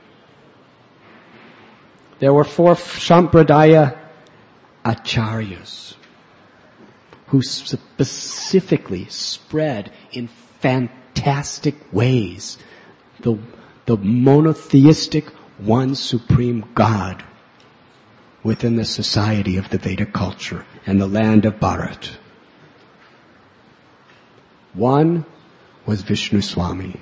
A: There were 4 sampradaya acharyas who specifically spread in fantastic ways the monotheistic one supreme God within the society of the Vedic culture and the land of Bharat. One was Vishnu Swami.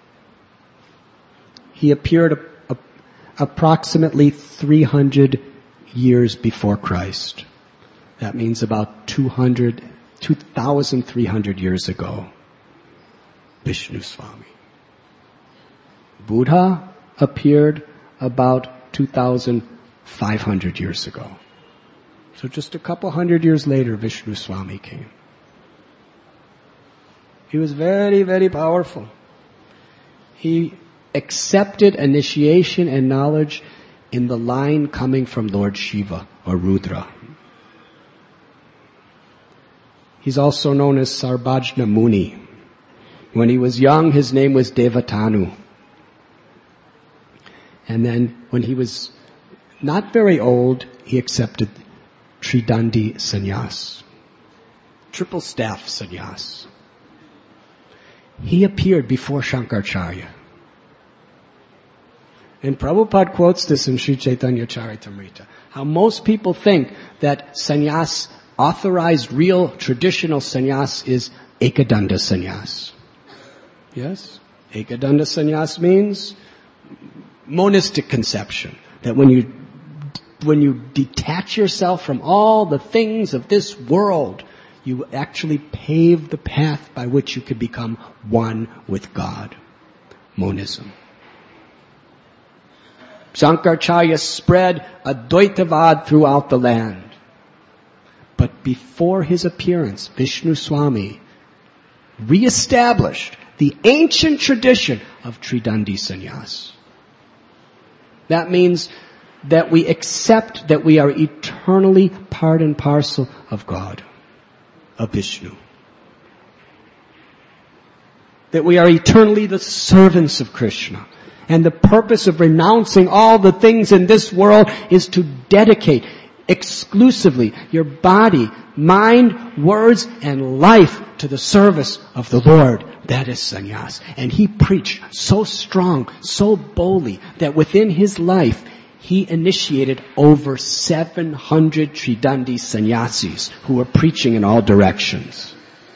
A: He appeared approximately 300 years before Christ. That means about 2,300 years ago. Vishnu Swami. Buddha appeared about 2,500 years ago. So just a couple hundred years later, Vishnu Swami came. He was very, very powerful. He accepted initiation and knowledge in the line coming from Lord Shiva or Rudra. He's also known as Sarvajna Muni. When he was young, his name was Devatanu. And then when he was not very old, he accepted Tridandi Sannyas. Triple staff sannyas. He appeared before Shankaracharya. And Prabhupada quotes this in Sri Chaitanya Charitamrita. How most people think that sannyas, authorized real traditional sannyas, is Ekadanda sannyas. Yes? Ekadanda sannyas means monistic conception. That when you detach yourself from all the things of this world, you actually pave the path by which you could become one with God. Monism. Shankaracharya spread Advaitavad throughout the land. But before his appearance, Vishnu Swami reestablished the ancient tradition of Tridandi Sannyas. That means that we accept that we are eternally part and parcel of God, of Vishnu. That we are eternally the servants of Krishna. And the purpose of renouncing all the things in this world is to dedicate exclusively your body, mind, words, and life to the service of the Lord. That is sannyas. And he preached so strong, so boldly, that within his life, he initiated over 700 Tridandi sannyasis who were preaching in all directions.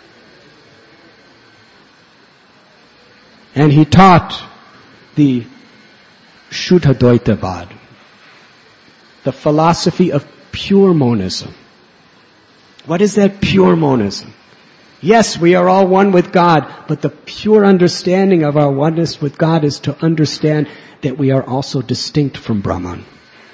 A: And he taught the Shuddha-Dvaitavad, the philosophy of pure monism. What is that pure monism? Yes, we are all one with God, but the pure understanding of our oneness with God is to understand that we are also distinct from Brahman.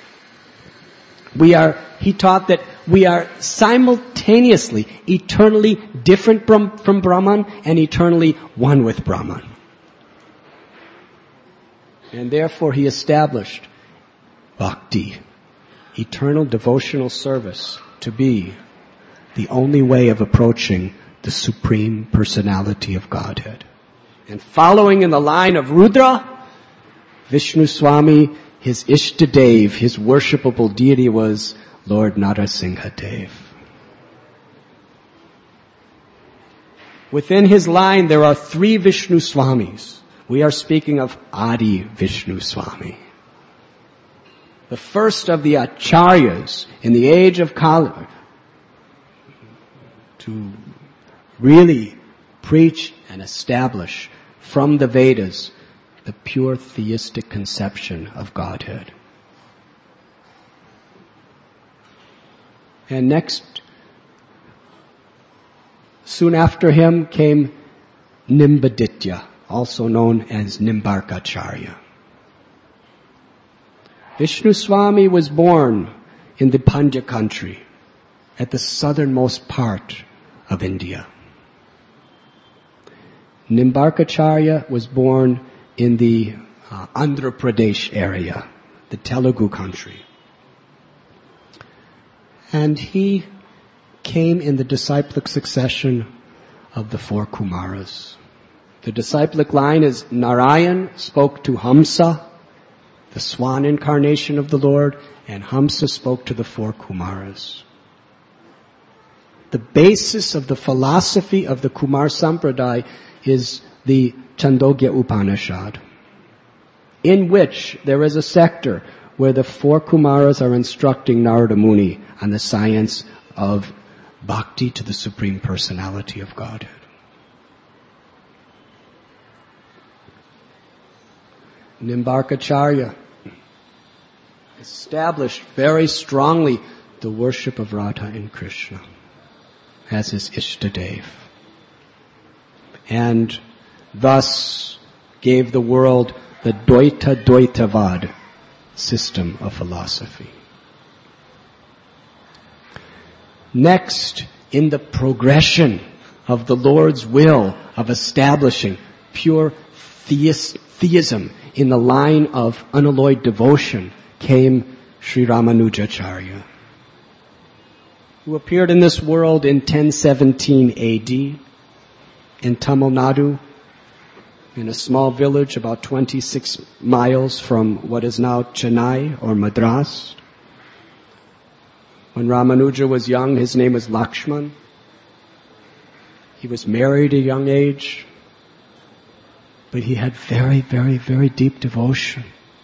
A: He taught that we are simultaneously, eternally different from Brahman and eternally one with Brahman. And therefore he established bhakti, eternal devotional service, to be the only way of approaching the Supreme Personality of Godhead. And following in the line of Rudra, Vishnu Swami, his Ishtadev, his worshipable deity was Lord Narasimha Dev. Within his line there are 3 Vishnu Swamis. We are speaking of Adi Vishnu Swami, the first of the acharyas in the age of Kali, to really preach and establish from the Vedas the pure theistic conception of Godhead. And next, soon after him came Nimbaditya, also known as Nimbarkacharya. Vishnu Swami was born in the Pandya country, at the southernmost part of India. Nimbarkacharya was born in the Andhra Pradesh area, the Telugu country. And he came in the disciplic succession of the four Kumaras. The disciplic line is Narayan spoke to Hamsa, the swan incarnation of the Lord, and Hamsa spoke to the four Kumaras. The basis of the philosophy of the Kumar Sampradaya is the Chandogya Upanishad, in which there is a sector where the four Kumaras are instructing Narada Muni on the science of bhakti to the Supreme Personality of Godhead. Nimbarkacharya established very strongly the worship of Radha and Krishna as his Ishtadev, and thus gave the world the Dvaitavad system of philosophy. Next, in the progression of the Lord's will of establishing pure theism in the line of unalloyed devotion, came Sri Ramanujacharya, who appeared in this world in 1017 AD in Tamil Nadu, in a small village about 26 miles from what is now Chennai or Madras. When Ramanuja was young, his name was Lakshman. He was married at a young age, but he had very, very, very deep devotion.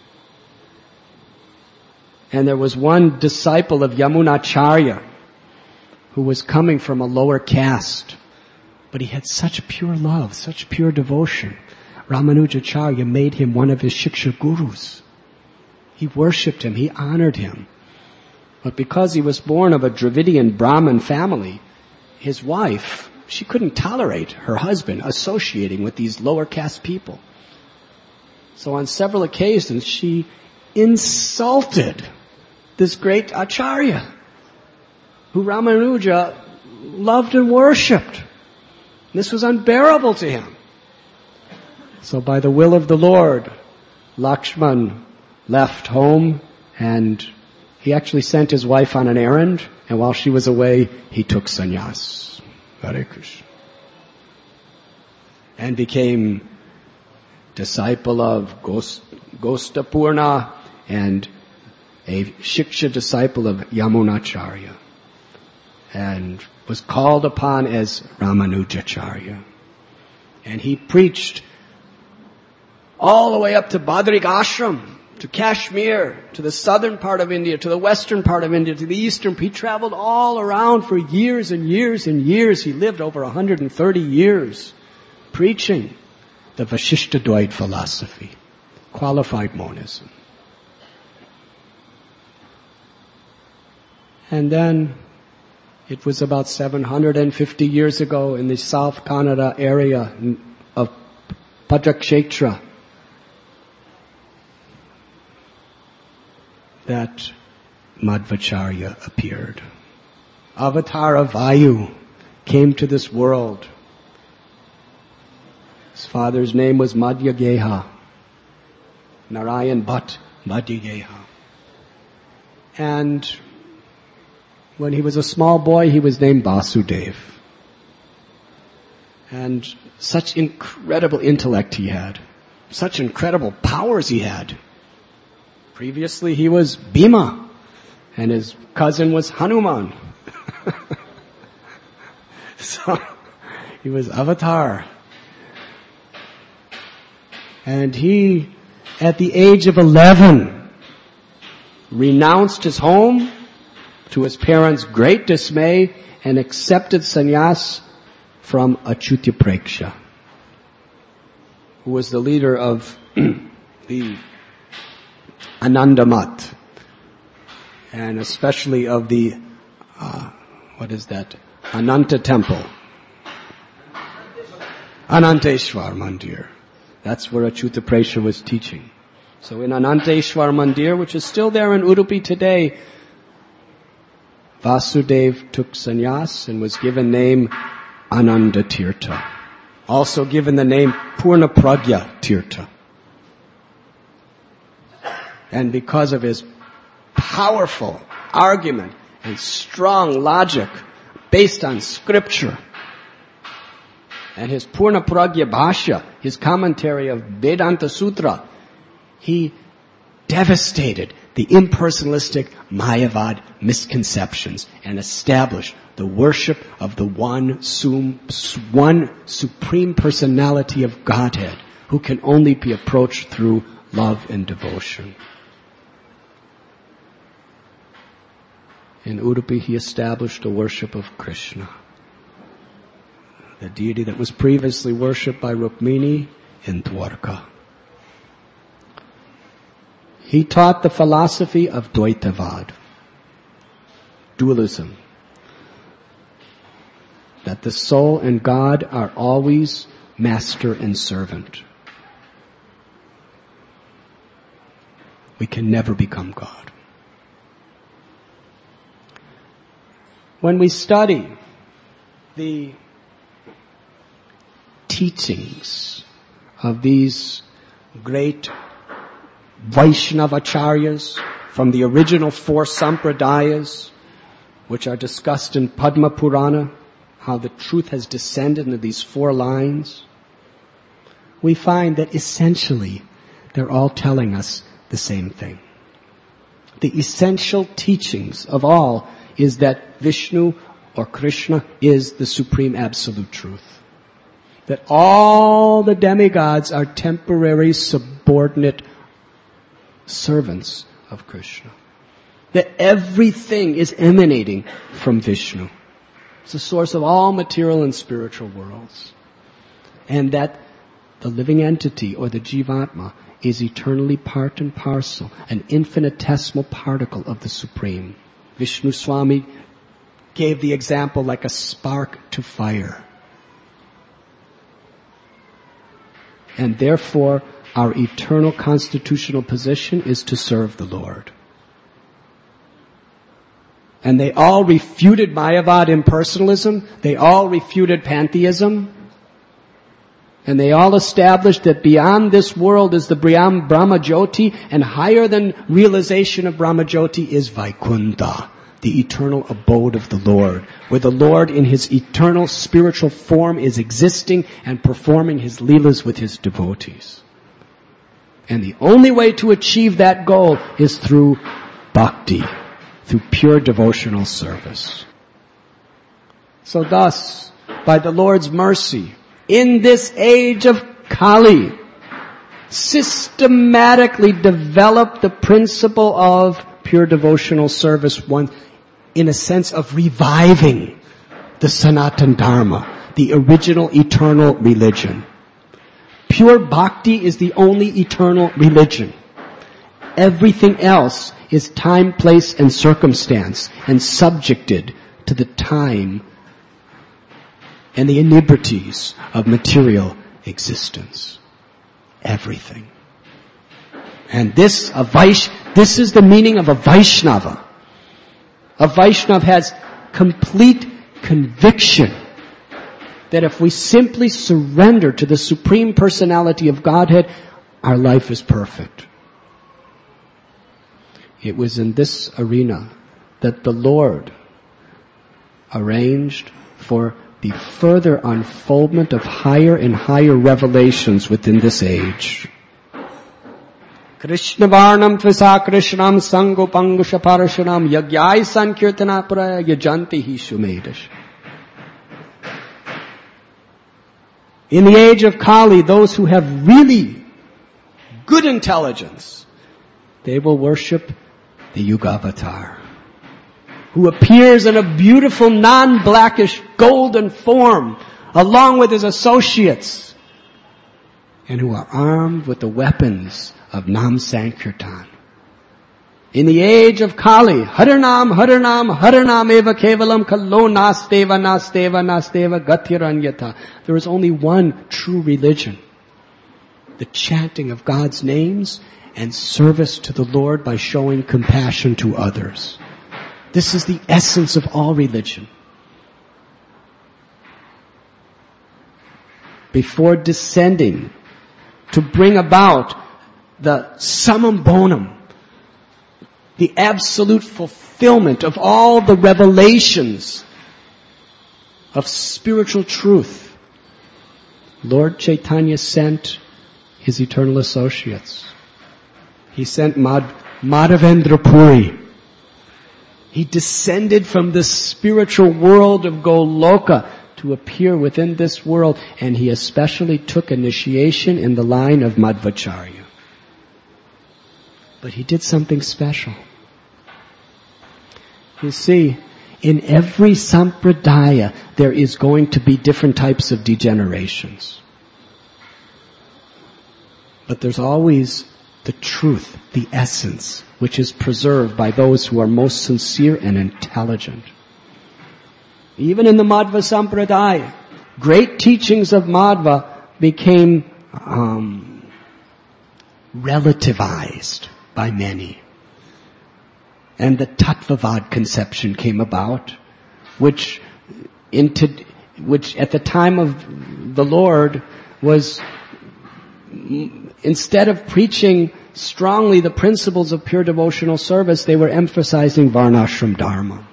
A: And there was one disciple of Yamunacharya who was coming from a lower caste, but he had such pure love, such pure devotion. Ramanujacharya made him one of his Shiksha gurus. He worshipped him, he honored him. But because he was born of a Dravidian Brahmin family, his wife, she couldn't tolerate her husband associating with these lower caste people. So on several occasions, she insulted this great Acharya, who Ramanuja loved and worshipped. This was unbearable to him. So by the will of the Lord, Lakshman left home, and he actually sent his wife on an errand, and while she was away, he took sannyas. Hare Krishna. And became disciple of Gostapurna and a Shiksha disciple of Yamunacharya, and was called upon as Ramanujacharya. And he preached all the way up to Badrik Ashram, to Kashmir, to the southern part of India, to the western part of India, to the eastern. He traveled all around for years and years and years. He lived over 130 years preaching the Vasishtha-Dvait philosophy, qualified monism. And then it was about 750 years ago in the South Kannada area of Padrakshetra that Madhvacharya appeared. Avatara Vayu came to this world. His father's name was Madhyageha, Narayan Bhatt Madhyageha. And when he was a small boy, he was named Vasudev. And such incredible intellect he had, such incredible powers he had. Previously he was Bhima, and his cousin was Hanuman. So he was Avatar. And he, at the age of 11, renounced his home to his parents' great dismay and accepted sannyas from Achyuta Preksha, who was the leader of the Ananda Mat, and especially of the, Ananta Temple. Ananteshwar Mandir. That's where Achyuta Preksha was teaching. So in Ananteshwar Mandir, which is still there in Udupi today, Vasudev took sannyas and was given name Ananda Tirtha. Also given the name Purna Pragya Tirtha. And because of his powerful argument and strong logic based on scripture, and his Purna Pragya Bhashya, his commentary of Vedanta Sutra, he devastated the impersonalistic Mayavad misconceptions and established the worship of the one supreme personality of Godhead, who can only be approached through love and devotion. In Udupi, he established a worship of Krishna, the deity that was previously worshipped by Rukmini in Dwarka. He taught the philosophy of Dvaitavad, dualism, that the soul and God are always master and servant. We can never become God. When we study the teachings of these great Vaishnavacharyas from the original 4 sampradayas, which are discussed in Padma Purana, how the truth has descended into these 4 lines, we find that essentially they're all telling us the same thing. The essential teachings of all is that Vishnu or Krishna is the supreme absolute truth. That all the demigods are temporary subordinate servants of Krishna. That everything is emanating from Vishnu. It's the source of all material and spiritual worlds. And that the living entity, or the Jivatma, is eternally part and parcel, an infinitesimal particle of the Supreme. Vishnu Swami gave the example like a spark to fire. And therefore, our eternal constitutional position is to serve the Lord. And they all refuted Mayavad impersonalism. They all refuted pantheism. And they all established that beyond this world is the Brahma Jyoti, and higher than realization of Brahma Jyoti is Vaikuntha, the eternal abode of the Lord, where the Lord in His eternal spiritual form is existing and performing His leelas with His devotees. And the only way to achieve that goal is through bhakti, through pure devotional service. So thus, by the Lord's mercy, in this age of Kali, systematically develop the principle of pure devotional service, one in a sense of reviving the Sanatana Dharma, the original eternal religion. Pure bhakti is the only eternal religion. Everything else is time, place, and circumstance, and subjected to the time and the inebrities of material existence. Everything. And this is the meaning of a Vaishnava. A Vaishnava has complete conviction that if we simply surrender to the Supreme Personality of Godhead, our life is perfect. It was in this arena that the Lord arranged for the further unfoldment of higher and higher revelations within this age. Krishna Varnam Tvisa Krishnam Sango Pangusha Parashanam Yagyai Sankirtana Paraya Yajanti Hi Shumedish. In the age of Kali, those who have really good intelligence, they will worship the Yuga Avatar, who appears in a beautiful non-blackish golden form along with his associates, and who are armed with the weapons of Nam Sankirtan. In the age of Kali, Haranam, Haranam, Haranam eva kevalam kalo nasteva, nasteva, nasteva gatiranyata. There is only one true religion. The chanting of God's names and service to the Lord by showing compassion to others. This is the essence of all religion. Before descending to bring about the summum bonum, the absolute fulfillment of all the revelations of spiritual truth, Lord Chaitanya sent his eternal associates. He sent Madhavendra Puri. He descended from the spiritual world of Goloka to appear within this world, and he especially took initiation in the line of Madhvacharya. But he did something special. You see, in every sampradaya, there is going to be different types of degenerations. But there's always the truth, the essence, which is preserved by those who are most sincere and intelligent. Even in the Madhva Sampradaya, great teachings of Madhva became relativized by many. And the Tattvavad conception came about, which at the time of the Lord was, instead of preaching strongly the principles of pure devotional service, they were emphasizing Varnashram Dharma.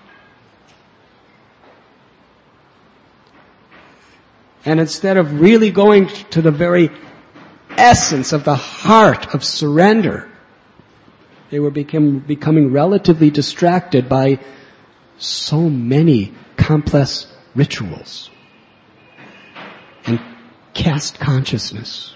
A: And instead of really going to the very essence of the heart of surrender, they were becoming relatively distracted by so many complex rituals and caste consciousness.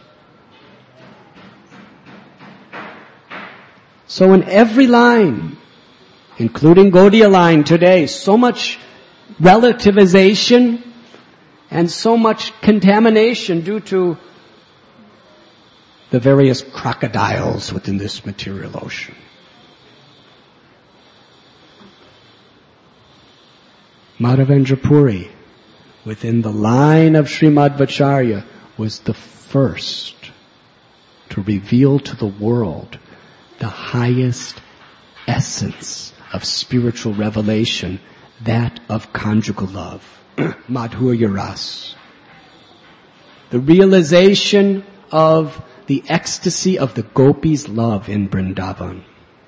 A: So in every line, including Gaudiya line today, so much relativization and so much contamination due to the various crocodiles within this material ocean. Madhavendra Puri, within the line of Srimadvacharya, was the first to reveal to the world the highest essence of spiritual revelation, that of conjugal love, Madhurya Ras. The realization of the ecstasy of the gopis' love in Vrindavan.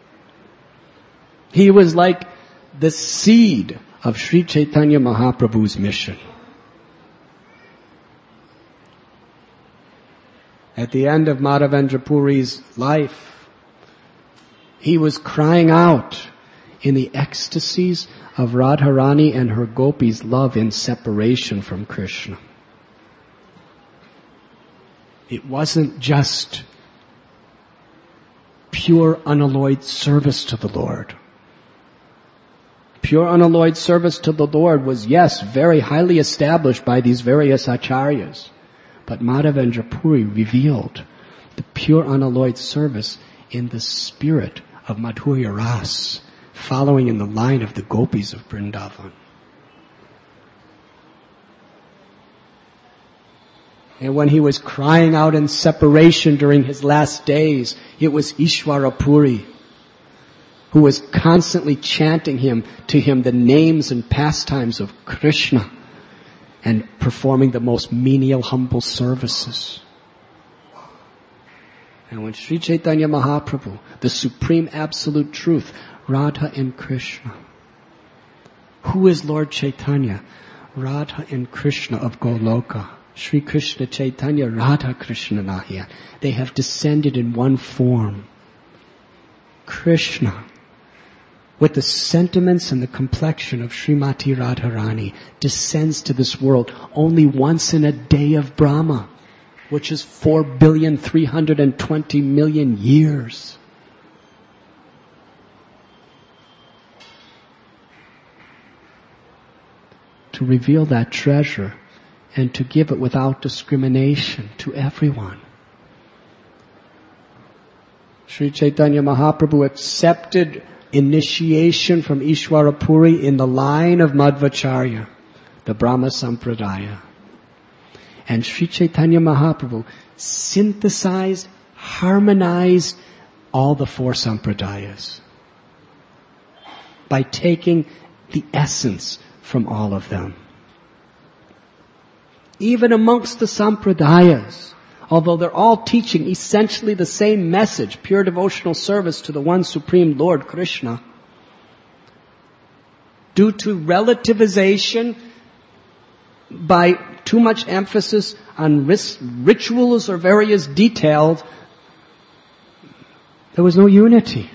A: He was like the seed of Sri Chaitanya Mahaprabhu's mission. At the end of Madhavendra Puri's life, he was crying out in the ecstasies of Radharani and her gopis' love in separation from Krishna. It wasn't just pure unalloyed service to the Lord. Pure unalloyed service to the Lord was, yes, very highly established by these various acharyas. But Madhavendra Puri revealed the pure unalloyed service in the spirit of Madhurya Ras, following in the line of the gopis of Vrindavan. And when he was crying out in separation during his last days, it was Ishvara Puri who was constantly chanting to him the names and pastimes of Krishna and performing the most menial, humble services. And when Sri Chaitanya Mahaprabhu, the supreme absolute truth, Radha and Krishna. Who is Lord Chaitanya? Radha and Krishna of Goloka. Sri Krishna Chaitanya, Radha Krishna Nahya. They have descended in one form. Krishna, with the sentiments and the complexion of Srimati Radharani, descends to this world only once in a day of Brahma. which is 4,320,000,000 years. To reveal that treasure and to give it without discrimination to everyone. Sri Chaitanya Mahaprabhu accepted initiation from Ishwara Puri in the line of Madhvacharya, the Brahma Sampradaya. And Sri Chaitanya Mahaprabhu synthesized, harmonized all the four Sampradayas by taking the essence from all of them. Even amongst the Sampradayas, although they're all teaching essentially the same message, pure devotional service to the one Supreme Lord Krishna, due to relativization by too much emphasis on rituals or various details, there was no unity.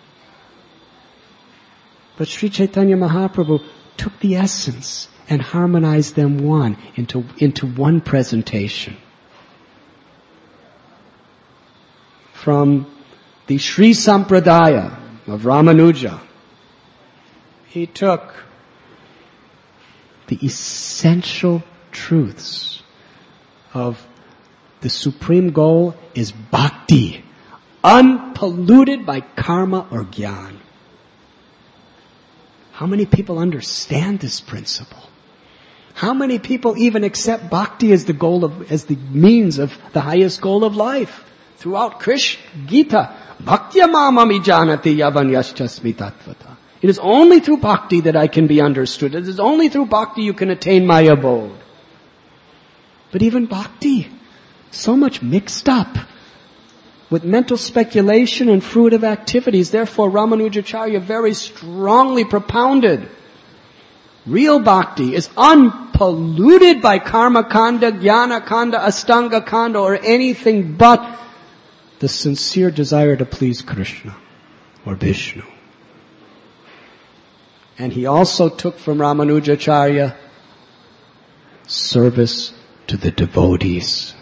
A: But Sri Chaitanya Mahaprabhu took the essence and harmonized them into one presentation. From the Sri Sampradaya of Ramanuja, he took the essential truths of the supreme goal is bhakti, unpolluted by karma or jnana. How many people understand this principle? How many people even accept bhakti as the means of the highest goal of life? Throughout Krishna Gita, bhaktya mamami janati yavanyaschasmi tattvata. It is only through bhakti that I can be understood. It is only through bhakti you can attain my abode. But even bhakti, so much mixed up with mental speculation and fruitive activities. Therefore, Ramanujacharya very strongly propounded real bhakti is unpolluted by karma kanda, jnana kanda, astanga kanda, or anything but the sincere desire to please Krishna or Vishnu. And he also took from Ramanujacharya service to the devotees.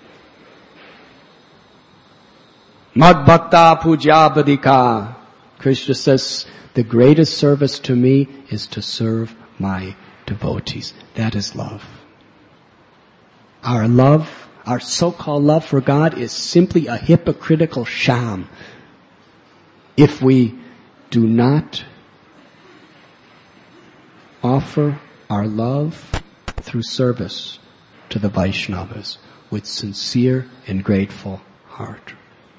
A: Mad bhakta pujabadika. Krishna says, the greatest service to me is to serve my devotees. That is love. Our love, our so-called love for God is simply a hypocritical sham if we do not offer our love through service to the Vaishnavas with sincere and grateful heart.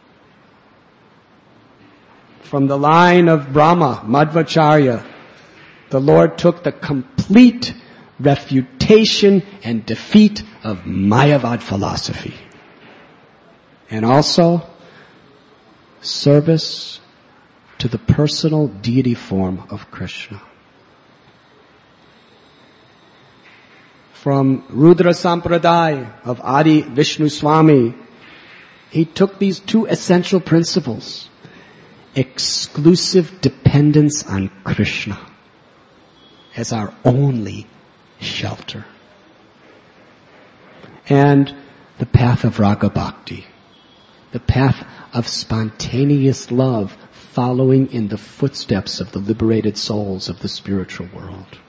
A: From the line of Brahma, Madhvacharya, the Lord took the complete refutation and defeat of Mayavad philosophy. And also service to the personal deity form of Krishna. From Rudra Sampradaya of Adi Vishnu Swami, he took these two essential principles. Exclusive dependence on Krishna as our only shelter. And the path of Raga Bhakti, the path of spontaneous love following in the footsteps of the liberated souls of the spiritual world.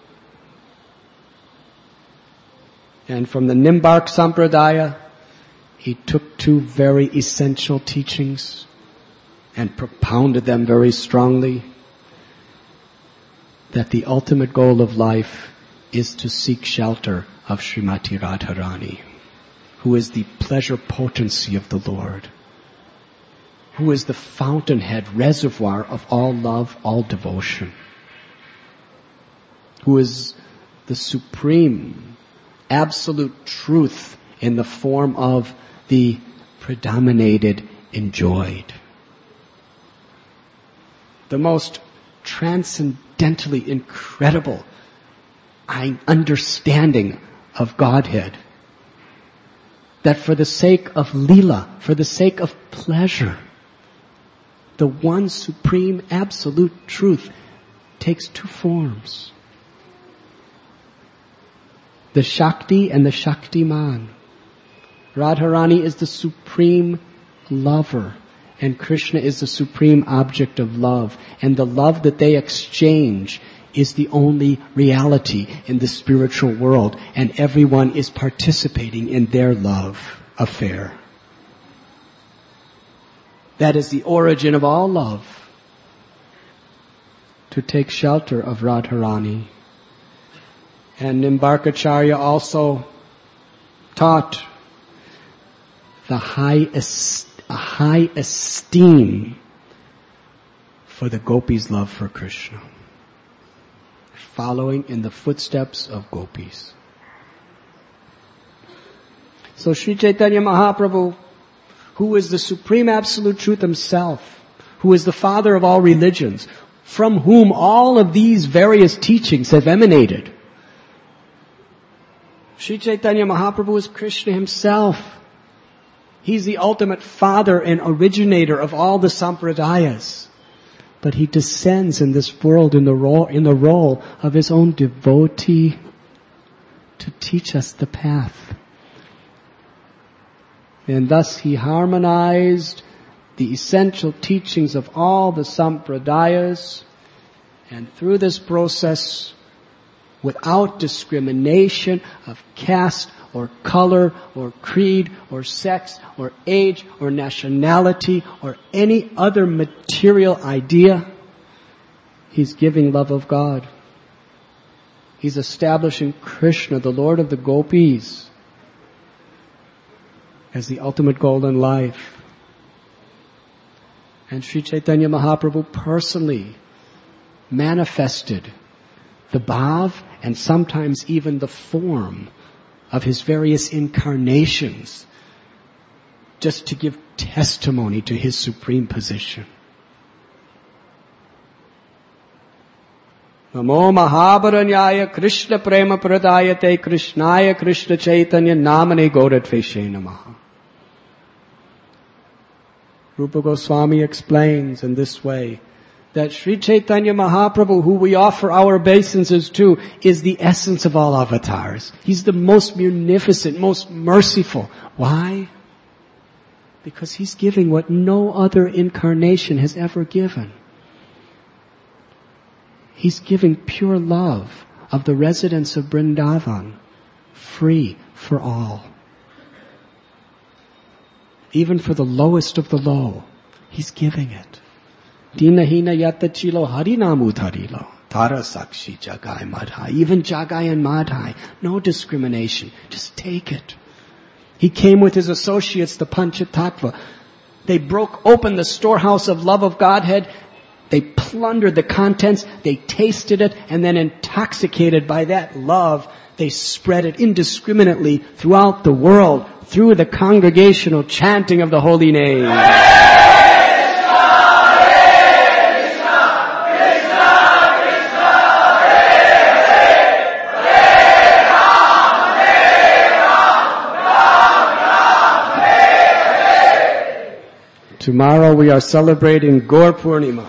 A: And from the Nimbark Sampradaya, he took two very essential teachings and propounded them very strongly, that the ultimate goal of life is to seek shelter of Srimati Radharani, who is the pleasure potency of the Lord, who is the fountainhead reservoir of all love, all devotion, who is the supreme, absolute truth in the form of the predominated, enjoyed. The most transcendently incredible understanding of Godhead. That for the sake of Leela, for the sake of pleasure, the one supreme absolute truth takes two forms. The Shakti and the Shaktiman. Radharani is the supreme lover, and Krishna is the supreme object of love. And the love that they exchange is the only reality in the spiritual world, and everyone is participating in their love affair. That is the origin of all love, to take shelter of Radharani. And Nimbarkacharya also taught a high esteem for the gopis' love for Krishna, following in the footsteps of gopis. So Sri Chaitanya Mahaprabhu, who is the Supreme Absolute Truth himself, who is the father of all religions, from whom all of these various teachings have emanated. Sri Chaitanya Mahaprabhu is Krishna himself. He's the ultimate father and originator of all the sampradayas. But he descends in this world in the role of his own devotee to teach us the path. And thus he harmonized the essential teachings of all the sampradayas, and through this process, without discrimination of caste or color or creed or sex or age or nationality or any other material idea, he's giving love of God. He's establishing Krishna, the Lord of the gopis, as the ultimate goal in life. And Sri Chaitanya Mahaprabhu personally manifested the bhav and sometimes even the form of his various incarnations, just to give testimony to his supreme position. Namo Mahabharanyaya Krishna Prema Pradayate Krishnaya Krishna Chaitanya Namane Gauradveshe Namaha. Rupa Goswami explains in this way that Sri Chaitanya Mahaprabhu, who we offer our obeisances to, is the essence of all avatars. He's the most munificent, most merciful. Why? Because he's giving what no other incarnation has ever given. He's giving pure love of the residents of Vrindavan, free for all. Even for the lowest of the low, he's giving it. Dinahina yatta chilo harinamu tharilo. Tara sakshi jagai madhai. Even jagai and madhai. No discrimination. Just take it. He came with his associates, the Panchatattva. They broke open the storehouse of love of Godhead. They plundered the contents. They tasted it. And then intoxicated by that love, they spread it indiscriminately throughout the world through the congregational chanting of the holy name. Tomorrow we are celebrating Gaur Purnima.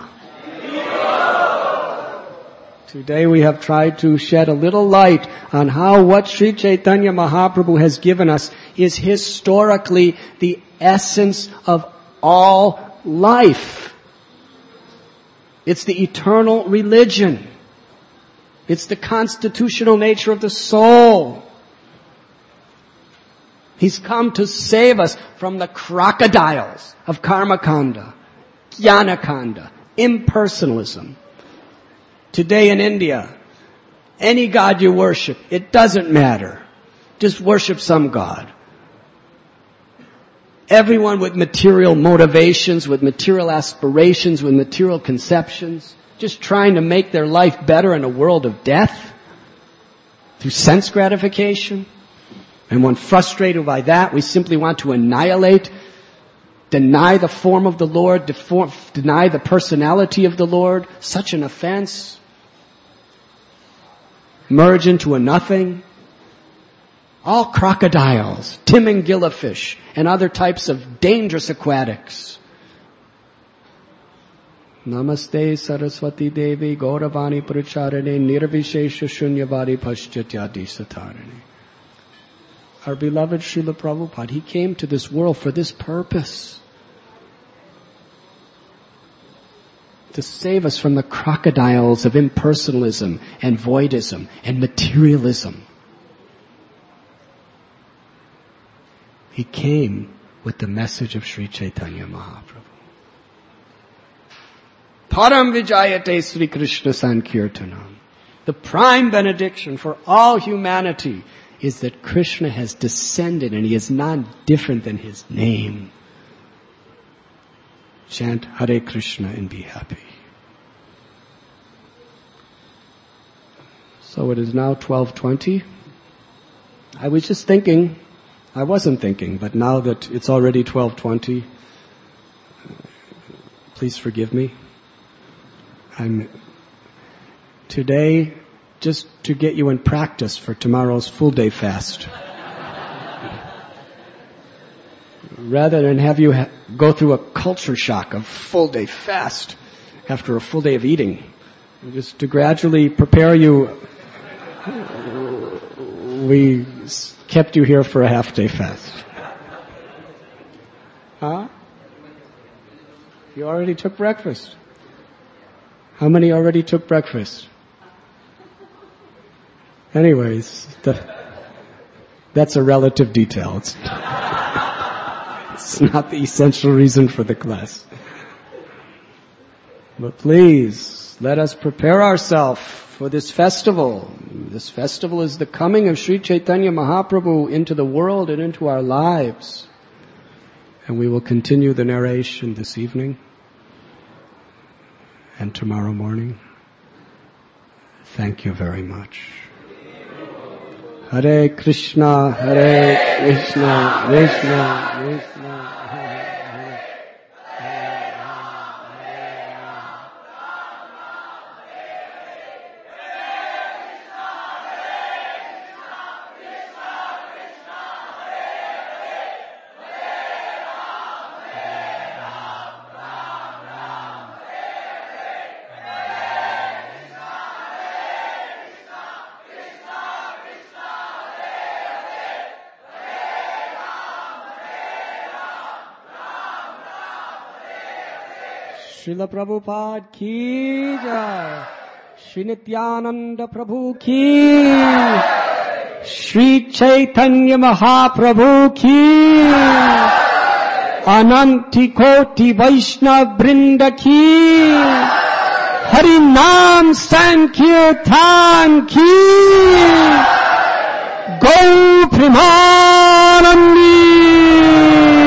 A: Today we have tried to shed a little light on how what Sri Chaitanya Mahaprabhu has given us is historically the essence of all life. It's the eternal religion. It's the constitutional nature of the soul. He's come to save us from the crocodiles of Karmakanda, Jnanakanda, impersonalism. Today in India, any god you worship, it doesn't matter. Just worship some god. Everyone with material motivations, with material aspirations, with material conceptions, just trying to make their life better in a world of death through sense gratification. And when frustrated by that, we simply want to annihilate, deny the form of the Lord, deny the personality of the Lord. Such an offense. Merge into a nothing. All crocodiles, Timingilla-fish, and other types of dangerous aquatics. Namaste Saraswati Devi Gauravani Pracharane Nirvishesha Shunyavadi Paschatya Satarane. our beloved Srila Prabhupada, he came to this world for this purpose. To save us from the crocodiles of impersonalism and voidism and materialism. He came with the message of Sri Chaitanya Mahaprabhu. Param Vijayate Sri Krishna Sankirtanam. The prime benediction for all humanity is that Krishna has descended and he is not different than his name. Chant Hare Krishna and be happy. So it is now 12:20. I was just thinking, I wasn't thinking, but now that it's already 12:20, please forgive me. Today, just to get you in practice for tomorrow's full day fast. Rather than have you go through a culture shock of full day fast after a full day of eating. Just to gradually prepare you, we kept you here for a half day fast. Huh? You already took breakfast. How many already took breakfast? Anyways, that's a relative detail. It's not the essential reason for the class. But please, let us prepare ourselves for this festival. This festival is the coming of Sri Chaitanya Mahaprabhu into the world and into our lives. And we will continue the narration this evening and tomorrow morning. Thank you very much. Hare Krishna, Hare Krishna, Krishna, Krishna, Hare Hare. Srila Prabhupada ki jai. Shri Nityananda Prabhu ki. Shri Chaitanya Mahaprabhu ki. Ananti Koti Vaishnav Vrinda ki. Hari Naam Sankirtan ki. Go Premanandi.